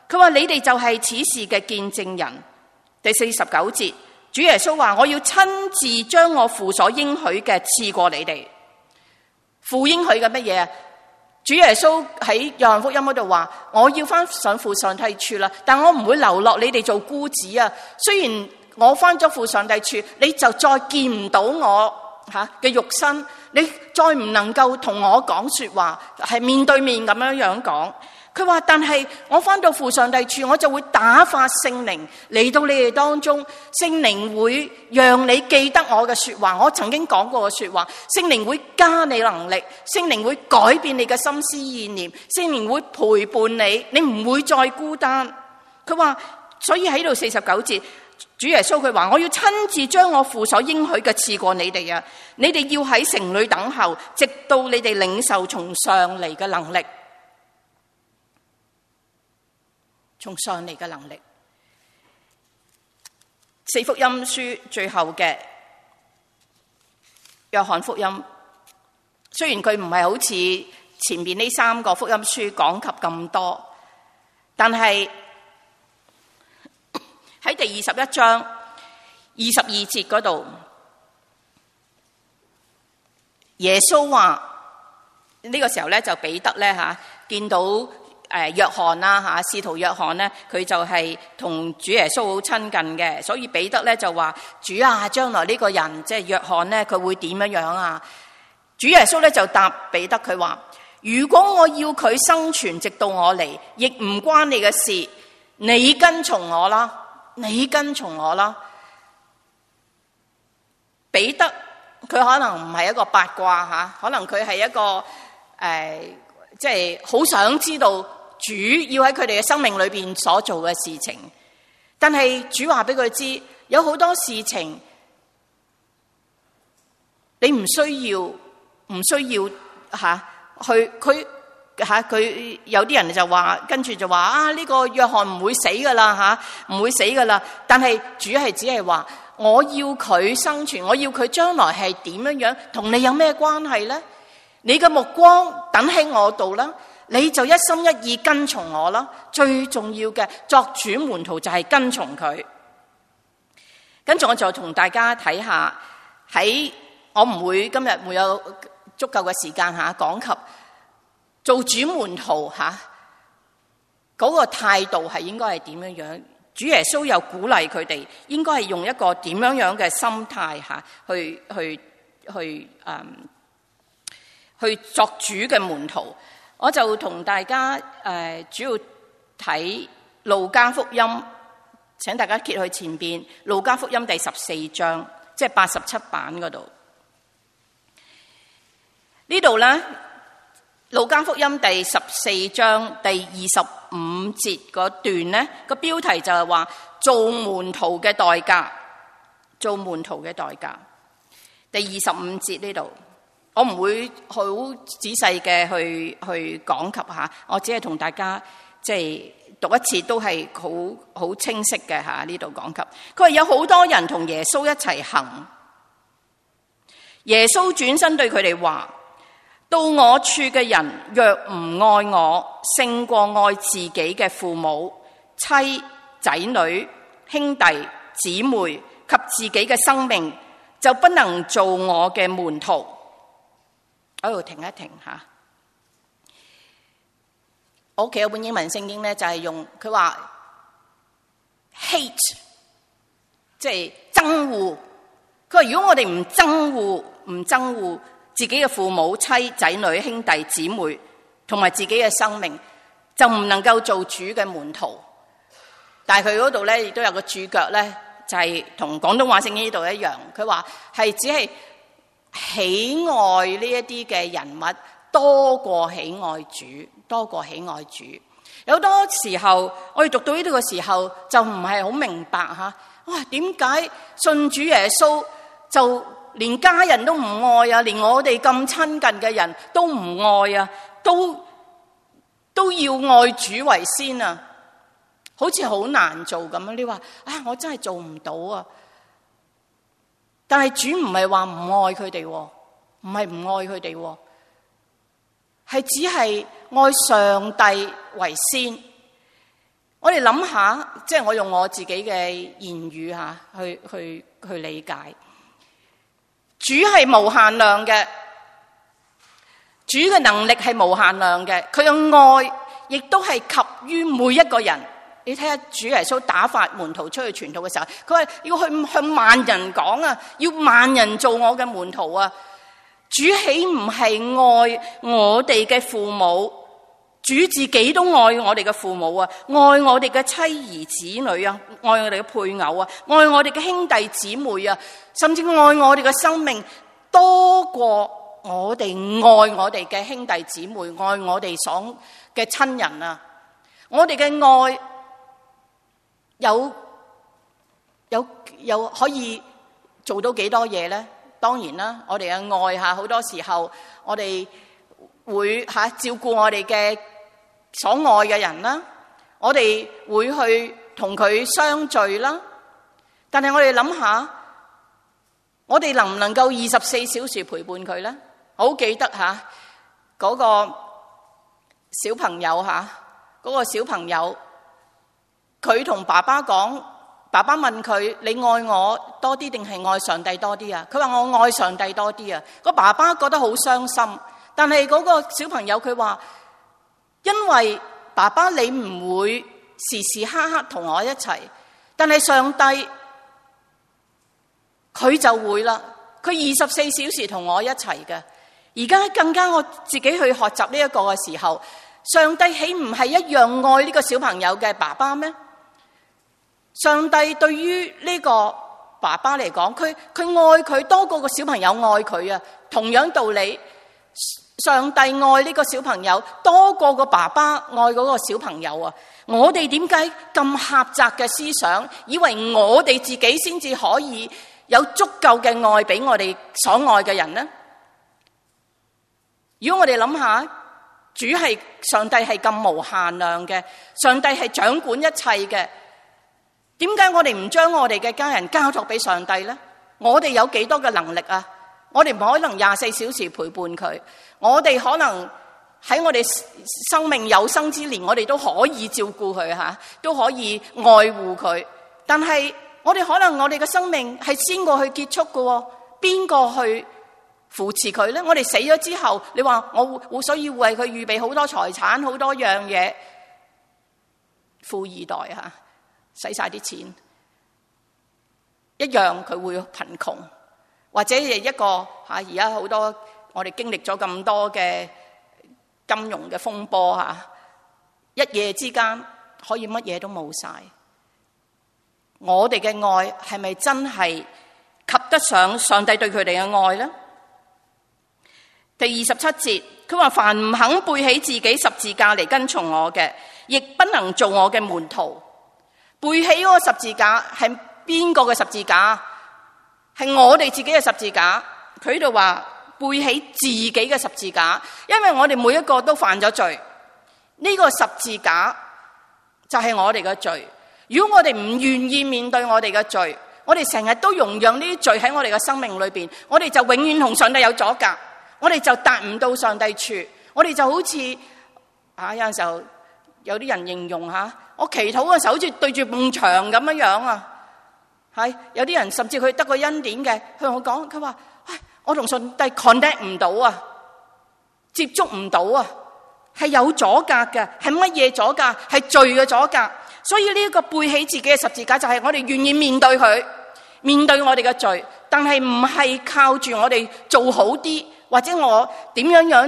佢話你哋就係此事嘅見證人。第49節，主耶穌話我要親自將我父所應許嘅賜過你哋。父應許嘅乜嘢啊？主耶穌喺約翰福音嗰度話，我要翻上父上帝處啦，但我唔會留落你哋做孤子啊。雖然我翻咗父上帝處，你就再見唔到我嘅肉身，你再唔能夠同我講說話，係面對面咁樣講。佢話但係我翻到父上帝處，我就會打發聖靈嚟到你哋當中，聖靈會讓你記得我嘅說話，我曾經講過嘅說話，聖靈會加你能力，聖靈會改變你嘅心思意念，聖靈會陪伴你，你唔會再孤單。佢話所以喺度49節，主耶穌佢話我要親自將我父所應許嘅賜過你哋啊！你哋要喺城裏等候，直到你哋領受從上嚟嘅能力。從上嚟嘅能力。四福音書最後嘅約翰福音，雖然佢唔係好似前面呢3個福音書講及咁多，但係喺第21章22節嗰度，耶穌話呢個時候咧就彼得咧見到約翰啦使徒約翰咧，佢就係同主耶穌好親近嘅，所以彼得咧就話：主啊，將來呢個人即係約翰咧，佢會點樣啊？主耶穌咧就答彼得佢話：如果我要佢生存直到我嚟，亦唔關你嘅事，你跟從我啦，你跟從我啦。彼得佢可能唔係一個八卦可能佢係一個即係好想知道主要喺佢哋嘅生命裏邊所做嘅事情，但係主話俾佢知，有好多事情你唔需要佢有啲人就話，跟住就話呢個約翰唔會死噶啦唔會死噶啦。但係主係只係話，我要佢生存，我要佢將來係點樣，同你有咩關係呢？你嘅目光等喺我度啦，你就一心一意跟從我啦。最重要嘅，作主門徒就係跟從佢。跟住我就同大家睇下，我唔會今日會有足夠嘅時間講及做主門徒嗰個態度係應該係點樣。主耶穌又鼓勵佢哋應該係用一個點樣嘅心態去作主嘅門徒。我就同大家主要睇路加福音，請大家揭去前邊路加福音第14章，即係87版嗰度。呢度咧，路加福音第14章第25節嗰段咧，個標題就係話做門徒嘅代價，做門徒嘅代價。第25節呢度，我唔會好仔細嘅去講及我只係同大家即係讀一次都係好清晰嘅呢度講及。佢話有好多人同耶穌一齊行，耶穌轉身對佢哋話：到我處嘅人若唔愛我，勝過愛自己嘅父母、妻、仔女、兄弟、姊妹及自己嘅生命，就不能做我嘅門徒。喺度停一停我屋企有本英文聖經咧，就係用佢話 hate， 即係憎惡。佢話如果我哋唔憎惡自己嘅父母、妻、仔女、兄弟、姊妹同埋自己嘅生命，就唔能夠做主嘅門徒。但係佢嗰度咧亦都有個注腳咧，就係同廣東話聖經呢度一樣。佢話係只係喜愛呢一啲嘅人物多過喜愛主，多過喜愛主。有好多時候我哋讀到呢度嘅時候就唔係好明白哇，點解信主耶穌就連家人都唔愛啊，連我哋咁親近嘅人都唔愛啊，都要愛主為先啊，好似好難做咁樣。你話我真係做唔到啊。但係主唔係話唔愛佢哋，唔係唔愛佢哋，係只係愛上帝為先。 我哋諗下，即係我用我自己嘅言語吓去理解，主係無限量嘅，主嘅能力係無限量嘅，佢嘅愛亦都係及於每一個人。你睇下主耶穌打發門徒出去傳道嘅時候，佢話要去向萬人講啊，要萬人做我嘅門徒啊。主豈唔係愛我哋嘅父母？主自己都愛我哋嘅父母啊，愛我哋嘅妻兒子女啊，愛我哋嘅配偶啊，愛我哋嘅兄弟姊妹啊，甚至愛我哋嘅生命多過我哋愛我哋嘅兄弟姊妹，愛我哋所嘅親人啊。我哋嘅愛有可以做到幾多嘢咧？當然啦，我哋嘅愛吓，好多時候我哋會照顧我哋嘅所愛嘅人啦，我哋會去同佢相聚啦。但係我哋諗下，我哋能唔能夠24小時陪伴佢咧？我好記得嗰個小朋友嗰個小朋友，佢同爸爸講，爸爸問佢：你愛我多啲定係愛上帝多啲啊？佢話我愛上帝多啲啊。個爸爸覺得好傷心，但係嗰個小朋友佢話：因為爸爸你唔會時時刻刻同我一齊，但係上帝佢就會啦，佢24小時同我一齊嘅。而家更加我自己去學習呢一個嘅時候，上帝豈唔係一樣愛呢個小朋友嘅爸爸咩？上帝對於呢個爸爸嚟講，佢愛佢多過個小朋友愛佢啊。同樣道理，上帝愛呢個小朋友多過個爸爸愛嗰個小朋友啊。我哋點解咁狹窄嘅思想，以為我哋自己先至可以有足夠嘅愛俾我哋所愛嘅人呢？如果我哋諗下，上帝係咁無限量嘅，上帝係掌管一切嘅，點解我哋唔將我哋嘅家人交託俾上帝呢？我哋有幾多嘅能力啊？我哋唔可能24小時陪伴佢，我哋可能喺我哋生命有生之年，我哋都可以照顧佢都可以愛護佢。但係我哋可能我哋嘅生命係先過去結束嘅，邊個去扶持佢咧？我哋死咗之後，你話我所以為佢預備好多財產，好多樣嘢，富二代使晒啲錢，一樣佢會貧窮，或者係一個而家好多我哋經歷咗咁多嘅金融嘅風波一夜之間可以乜嘢都冇晒。我哋嘅愛係咪真係及得上上帝對佢哋嘅愛呢？第27節，佢話：凡唔肯背起自己十字架嚟跟從我嘅，亦不能做我嘅門徒。背起嗰個十字架係邊個嘅十字架？係我哋自己嘅十字架。佢喺度話背起自己嘅十字架，因為我哋每一個都犯咗罪。呢個十字架就係我哋嘅罪。如果我哋唔願意面對我哋嘅罪，我哋成日都容讓呢啲罪喺我哋嘅生命裏邊，我哋就永遠同上帝有阻隔，我哋就達唔到上帝處。我哋就好似有陣時候有啲人形容我祈禱嘅時候好似對住埲牆咁樣有啲人甚至佢得個恩典嘅，佢同我講，佢話我同上帝 connect 唔到啊，接觸唔到啊，係有阻隔嘅。係乜嘢阻隔？係罪嘅阻隔。所以呢一個背起自己嘅十字架，就係我哋願意面對佢，面對我哋嘅罪，但係唔係靠住我哋做好啲，或者我點樣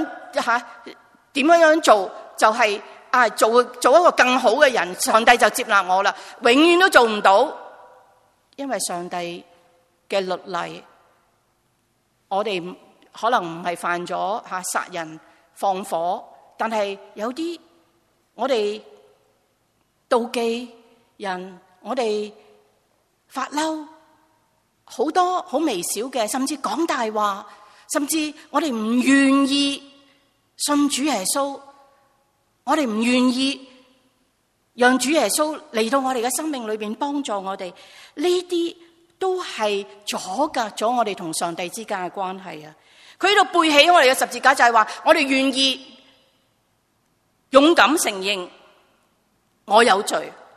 做就係做一個更好嘅人，上帝就接納我啦。永遠都做唔到，因為上帝嘅律例，我哋可能唔係犯咗殺人放火，但係有啲我哋妒忌人，我哋發嬲，好多好微小嘅，甚至講大話，甚至我哋唔願意信主耶穌，我哋唔願意讓主耶穌嚟到我哋嘅生命裏邊幫助我哋，呢啲都係阻隔咗我哋同上帝之間嘅關係啊！佢喺度背起我哋嘅十字架，就係話我哋願意勇敢承認我有罪，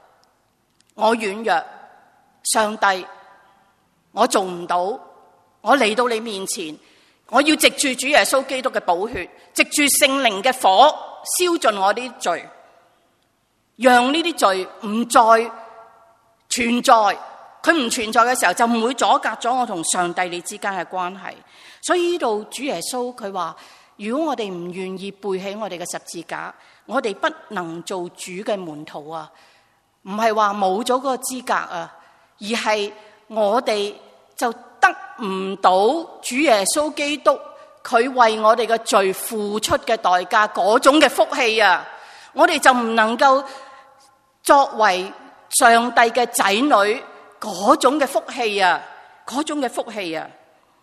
我軟弱，上帝，我做唔到，我嚟到你面前，我要藉住主耶穌基督嘅寶血，藉住聖靈嘅火燒盡我啲罪，讓呢啲罪唔再存在。佢唔存在嘅時候，就唔會阻隔咗我同上帝你之間嘅關係。所以呢度主耶穌佢話，如果我哋唔願意背起我哋嘅十字架，我哋不能做主嘅門徒啊！唔係話冇咗嗰個資格啊，而係我哋就得唔到主耶穌基督佢為我哋嘅罪付出嘅代價嗰種嘅福氣啊！我哋就唔能夠作為上帝嘅仔女嗰種嘅福氣啊，嗰種嘅福氣啊！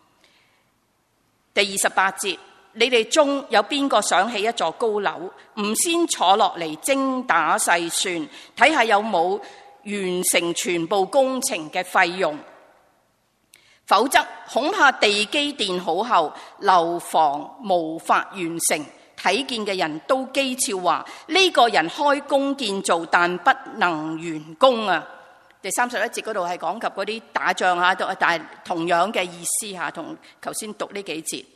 第28節，你哋中有邊個想起一座高樓，唔先坐落嚟精打細算，睇下有冇完成全部工程嘅費用？否則恐怕地基墊好後，樓房無法完成，睇見嘅人都譏誚話呢個人開工建造，但不能完工啊！第31節嗰度係講及嗰啲打仗啊，但係同樣嘅意思吓，同頭先讀呢幾節。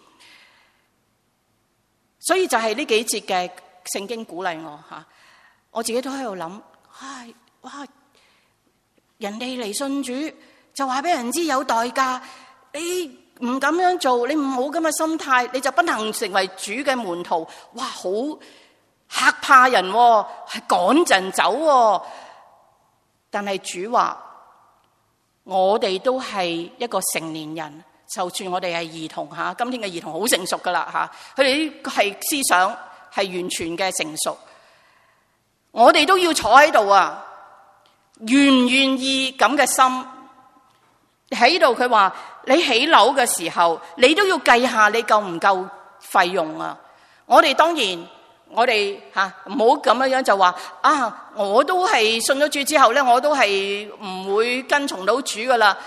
所以就係呢幾節嘅聖經鼓勵我吓，我自己都喺度諗，唉，哇！人哋嚟信主就話俾人知有代價，你唔咁樣做，你唔好咁嘅心態，你就不能成為主嘅門徒。哇，好嚇怕人，係趕陣走。但係主話，我哋都係一個成年人，就算我哋係兒童吓，今天嘅兒童好成熟噶啦吓，佢哋係思想係完全嘅成熟，我哋都要坐喺度啊，願唔願意咁嘅心喺度？佢話你起樓嘅時候，你都要計下你夠唔夠費用啊！我哋當然。我哋唔好咁樣就話啊！我都係信咗主之後咧，我都係唔會跟從到主噶啦。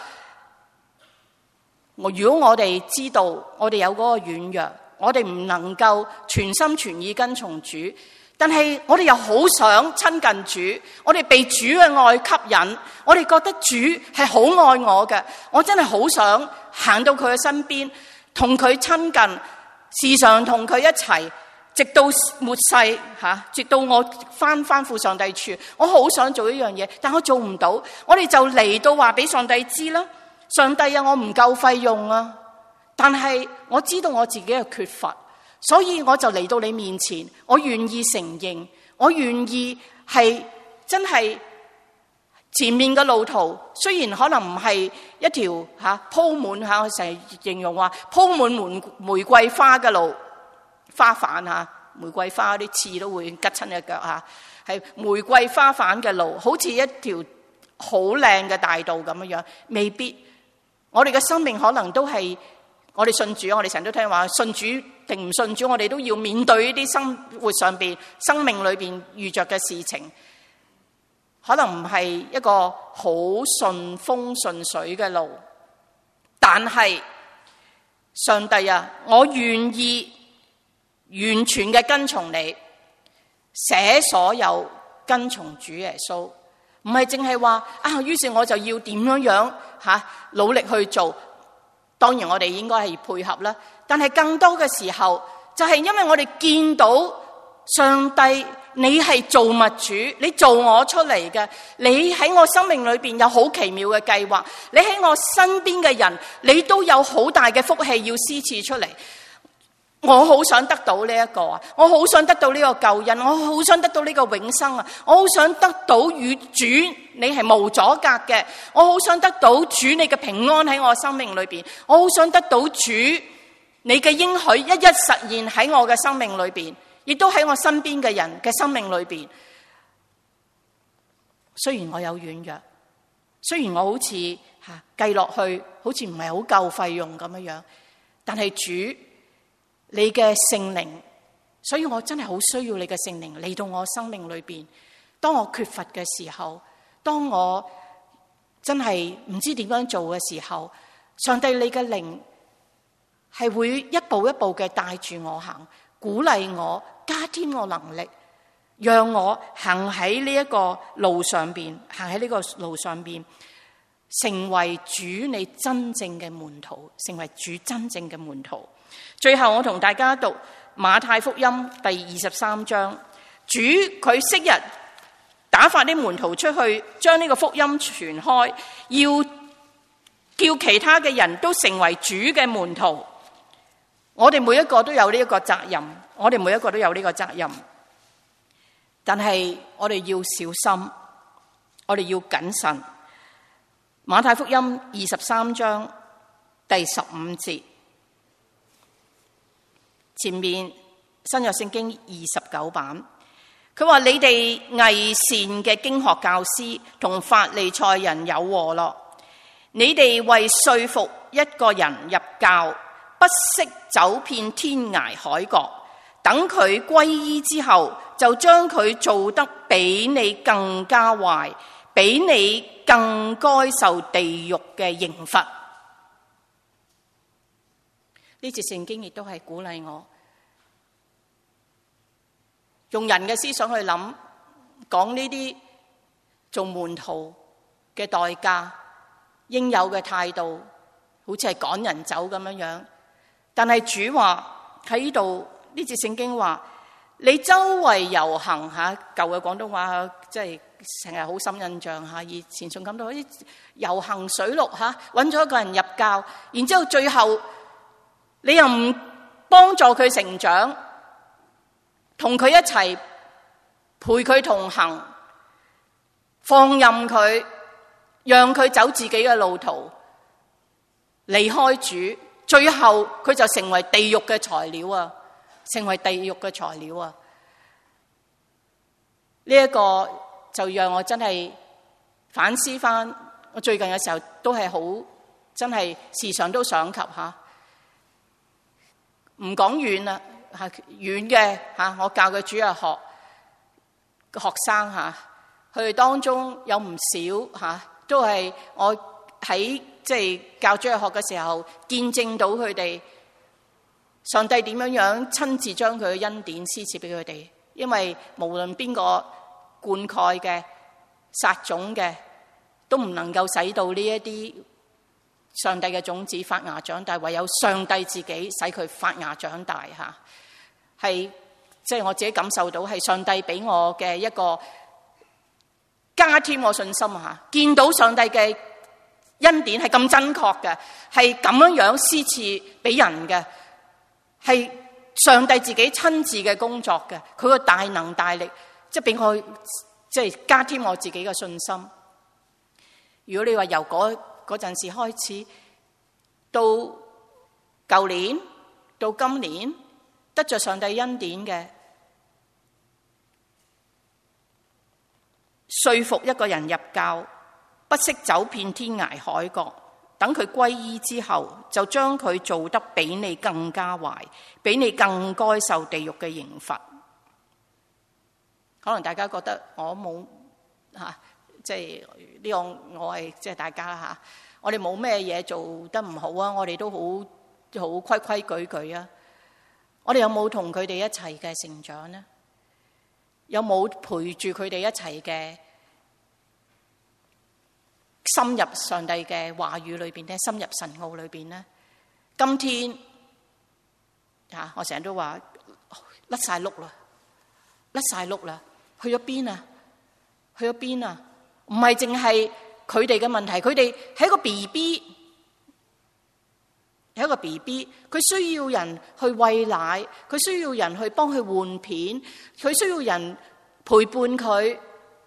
如果我哋知道我哋有嗰個軟弱，我哋唔能夠全心全意跟從主，但係我哋又好想親近主，我哋被主嘅愛吸引，我哋覺得主係好愛我嘅，我真係好想行到佢嘅身邊，同佢親近，時常同佢一齊。直到末世直到我翻父上帝處，我好想做一樣嘢，但我做唔到。我哋就嚟到話俾上帝知啦，上帝啊，我唔夠費用啊，但係我知道我自己嘅缺乏，所以我就嚟到你面前，我願意承認，我願意係真係前面嘅路途，雖然可能唔係一條鋪滿我成日形容話鋪滿玫瑰花嘅路。花瓣玫瑰花啲刺都會拮親隻腳係玫瑰花瓣嘅路，好似一條好靚嘅大道咁樣，未必。我哋嘅生命可能都係我哋信主，我哋成日都聽話信主定唔信主，我哋都要面對呢啲生活上邊、生命裏邊遇着嘅事情，可能唔係一個好順風順水嘅路，但係上帝啊，我願意。完全嘅跟從你，捨所有跟從主耶穌，唔係淨係話於是我就要點樣努力去做。當然我哋應該係配合啦，但係更多嘅時候就係因為我哋見到上帝，你係造物主，你做我出嚟嘅，你喺我生命裏邊有好奇妙嘅計劃，你喺我身邊嘅人，你都有好大嘅福氣要施賜出嚟。我好想得到呢一個啊！我好想得到呢個救恩，我好想得到呢個永生啊！我好想得到與主你係無阻隔嘅，我好想得到主你嘅平安喺我生命裏邊，我好想得到主你嘅應許一一實現喺我嘅生命裏邊，亦都喺我身邊嘅人嘅生命裏邊。雖然我有軟弱，雖然我好似計落去好似唔係好夠費用咁樣，但係主你嘅聖靈，所以我真係好需要你嘅聖靈嚟到我生命裏邊。當我缺乏嘅時候，當我真係唔知點樣做嘅時候，上帝你嘅靈係會一步一步嘅帶住我行，鼓勵我，加添我能力， 讓我行喺呢一個路上邊，成為主你真正嘅門徒，成為主真正嘅門徒。最後我同大家讀馬太福音第23章，主佢昔日打發啲門徒出去，將呢個福音傳開，要叫其他嘅人都成為主嘅門徒。我哋每一個都有呢一個責任，但係我哋要小心，我哋要謹慎。馬太福音23章第15節，前面新約聖經29版，佢話：你哋偽善嘅經學教師同法利賽人有禍咯！你哋為說服一個人入教，不惜走遍天涯海角，等佢歸依之後，就將佢做得比你更加壞，比你更該受地獄嘅刑罰。呢節聖經亦都係鼓勵我用人嘅思想去諗，講呢啲做門徒嘅代價，應有嘅態度，好似係趕人走咁樣樣。但係主話喺呢度，呢節聖經話，你周圍遊行吓，舊嘅廣東話即係成日好深印象吓。以前仲感到啲遊行水陸吓，揾咗一個人入教，然之後最後你又唔幫助佢成長，同佢一齊陪佢同行，放任佢，讓佢走自己嘅路途，離開主，最後佢就成為地獄嘅材料啊！成為地獄嘅材料啊！呢一個就讓我真係反思翻，我最近嘅時候都係好真係時常都想及吓，唔講遠啦吓，遠嘅吓，我教嘅主日學學生吓，佢哋當中有唔少吓，都係我喺即係教主日學嘅時候見證到佢哋上帝點樣樣親自將佢嘅恩典施賜俾佢哋。因為無論邊個灌溉嘅、撒種嘅，都唔能夠使到呢一啲上帝嘅種子發芽長大，唯有上帝自己使佢發芽長大吓。係即係我自己感受到係上帝俾我嘅一個加添我信心吓，見到上帝嘅恩典係咁真確嘅，係咁樣樣施賜俾人嘅，係上帝自己親自嘅工作嘅，佢個大能大力，即係俾我即係加添我自己嘅信心。如果你話由嗰陣時開始到舊年到今年得着上帝恩典嘅，說服一個人入教，不惜走遍天涯海角，等佢歸依之後，就將佢做得比你更加壞，比你更該受地獄嘅刑罰。可能大家覺得我冇吓，即係呢個我係即係大家吓，我哋冇咩嘢做得唔好啊，我哋都好規規矩矩啊。我哋有冇同佢哋一齊嘅成長呢？有冇陪住佢哋一齊嘅深入上帝嘅話語裏邊咧，深入神奧裏邊咧？今天吓，我成日都話甩晒碌啦，去咗邊啊？去咗邊啊？唔係淨係佢哋嘅問題，佢哋係一個 BB， 係一個 BB， 佢需要人去餵奶，佢需要人去幫佢換片，佢需要人陪伴佢，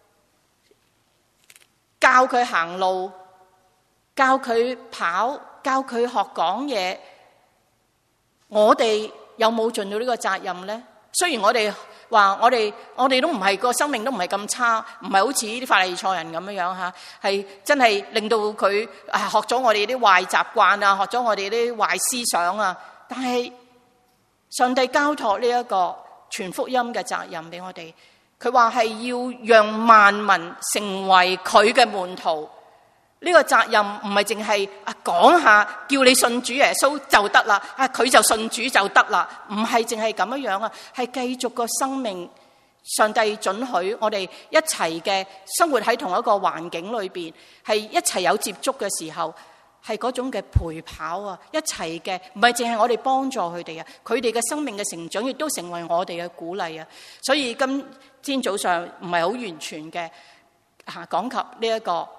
教佢行路，教佢跑，教佢學講嘢。我哋有冇盡到呢個責任咧？雖然我哋話我哋都唔係個生命都唔係咁差，唔係好似啲法利賽人咁樣樣吓，係真係令到佢學咗我哋啲壞習慣啊，學咗我哋啲壞思想啊。但係上帝交託呢一個傳福音嘅責任俾我哋，佢話係要讓萬民成為佢嘅門徒。呢個責任唔係淨係講下叫你信主耶穌就得啦，佢就信主就得啦，唔係淨係咁樣樣啊，係繼續個生命上帝准許我哋一齊嘅生活喺同一個環境裏邊，係一齊有接觸嘅時候，係嗰種嘅陪跑啊，一齊嘅，唔係淨係我哋幫助佢哋啊，佢哋嘅生命嘅成長亦都成為我哋嘅鼓勵啊。所以今天早上唔係好完全嘅講及呢一個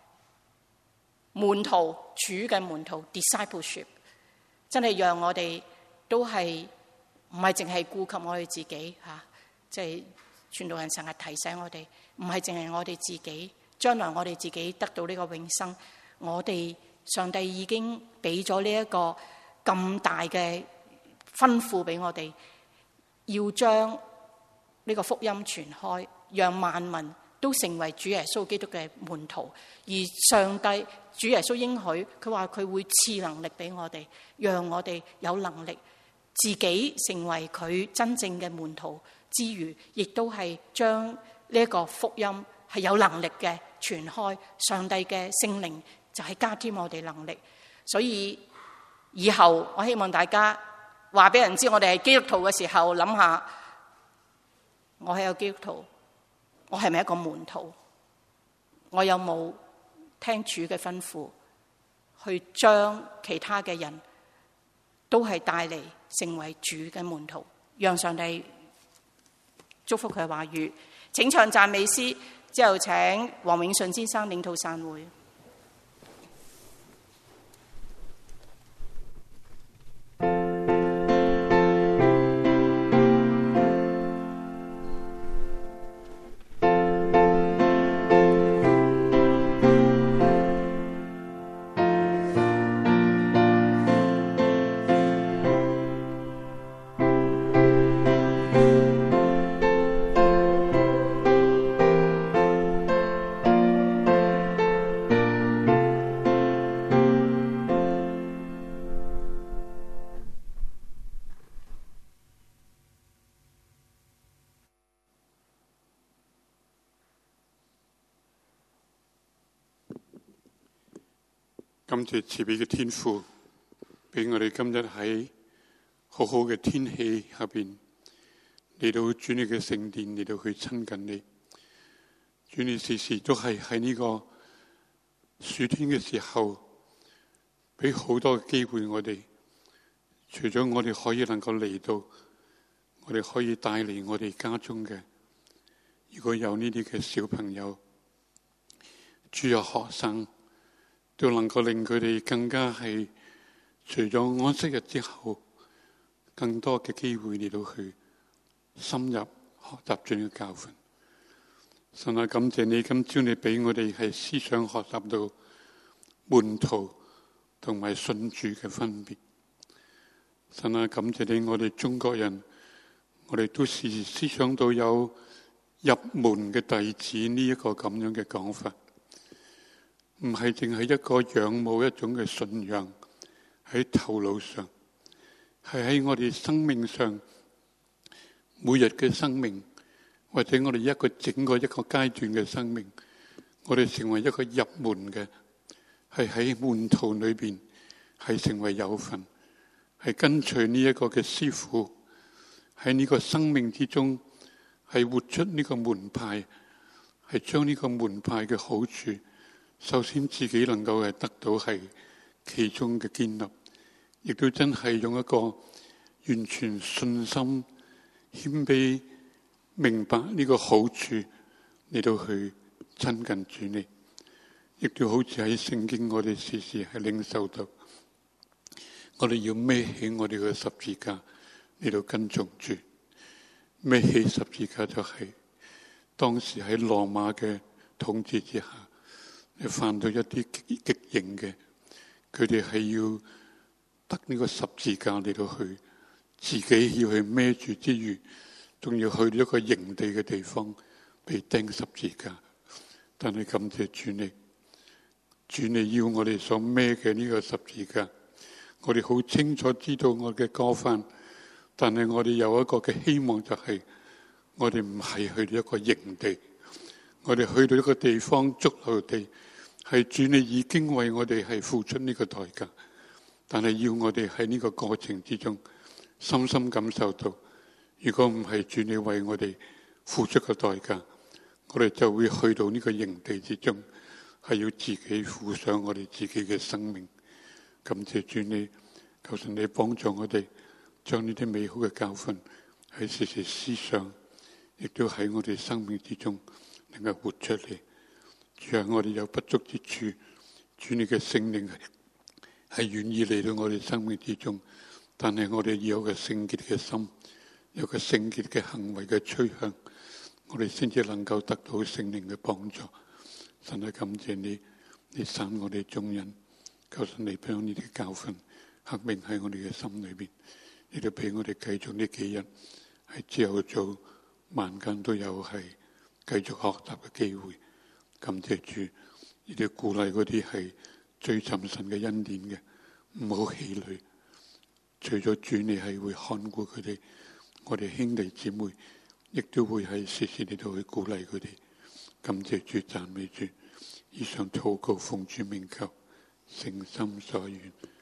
門徒，主嘅門徒 discipleship， 真係讓我哋都係唔係淨係顧及我哋自己即係傳道人成日提醒我哋，唔係淨係我哋自己，將來我哋自己得到呢個永生，我哋上帝已經俾咗呢一個咁大嘅吩咐俾我哋，要將呢個福音傳開，讓萬民都成為主耶穌基督嘅門徒。而上帝主耶穌應許，佢話佢會賜能力俾我哋，讓我哋有能力自己成為佢真正嘅門徒之餘，亦都係將呢一個福音係有能力嘅傳開。上帝嘅聖靈就係加添我哋能力。所以以後我希望大家話俾人知我哋係基督徒嘅時候，諗下我係個基督徒，我係咪一個門徒？我有冇聽主嘅吩咐，去將其他嘅人都係帶嚟成為主嘅門徒，讓上帝祝福佢嘅話語。請唱讚美詩，之後請黃永順先生領導散會。 感謝慈悲嘅天父，俾我哋今日喺好好嘅天氣下邊嚟到主你嘅聖殿，嚟到去親近你。主你時時都係喺呢個暑天嘅時候，俾好多嘅機會我哋。除咗我哋可以能夠嚟到，我哋可以帶嚟我哋家中嘅，如果有呢啲嘅小朋友，主有學生，都能夠令佢哋更加係除咗安息日之後，更多嘅機會嚟到去深入學習主嘅教訓。神啊，感謝你今朝你俾我哋係思想學習到門徒同埋信主嘅分別。神啊，感謝你，我哋中國人，我哋都時時思想到有入門嘅弟子呢一個咁樣嘅講法。唔係淨係一個仰慕一種嘅信仰喺頭腦上，係喺我哋生命上每日嘅生命，或者我哋一個整個一個階段嘅生命，我哋成為一個入門嘅，係喺門徒裏邊係成為有份，係跟隨呢一個嘅師傅，喺呢個生命之中係活出呢個門派，係將呢個門派嘅好處，首先自己能夠係得到係其中嘅建立，亦都真係用一個完全信心、謙卑、明白呢個好處嚟到去親近主你，亦都好似喺聖經我哋時時係領受到，我哋要孭起我哋嘅十字架嚟到跟從主。孭起十字架就係當時喺羅馬嘅統治之下，犯到一啲極刑嘅，佢哋係要得呢個十字架嚟到去，自己要去孭住之餘，仲要去到一個營地嘅地方被釘十字架。但係感謝主你，主你要我哋所孭嘅呢個十字架，我哋好清楚知道我嘅過犯，但係我哋有一個嘅希望，就係我哋唔係去到一個營地，我哋去到一個地方髑髏地。係主你已經為我哋係付出呢個代價，但係要我哋喺呢個過程之中深深感受到，如果唔係主你為我哋付出嘅代價，我哋就會去到呢個營地之中，係要自己付上我哋自己嘅生命。感謝主你，求神你幫助我哋，將呢啲美好嘅教訓喺時時思想，亦都喺我哋生命之中能夠活出嚟。主啊，我哋有不足之處，主你嘅聖靈係願意嚟到我哋生命之中，但係我哋要有個聖潔嘅心，有個聖潔嘅行為嘅趨向，我哋先至能夠得到聖靈嘅幫助。神啊，感謝你，你散我哋眾人，求神你將呢啲教訓刻銘喺我哋嘅心裏邊，亦都俾我哋繼續呢幾日喺朝早晚間都有係繼續學習嘅機會。感謝主，亦都鼓勵嗰啲係追尋神嘅恩典嘅，唔好氣餒。除咗主你係會看顧佢哋，我哋兄弟姊妹亦都會係時時嚟到去鼓勵佢哋。感謝主，讚美主。以上禱告奉主名求，誠心所願。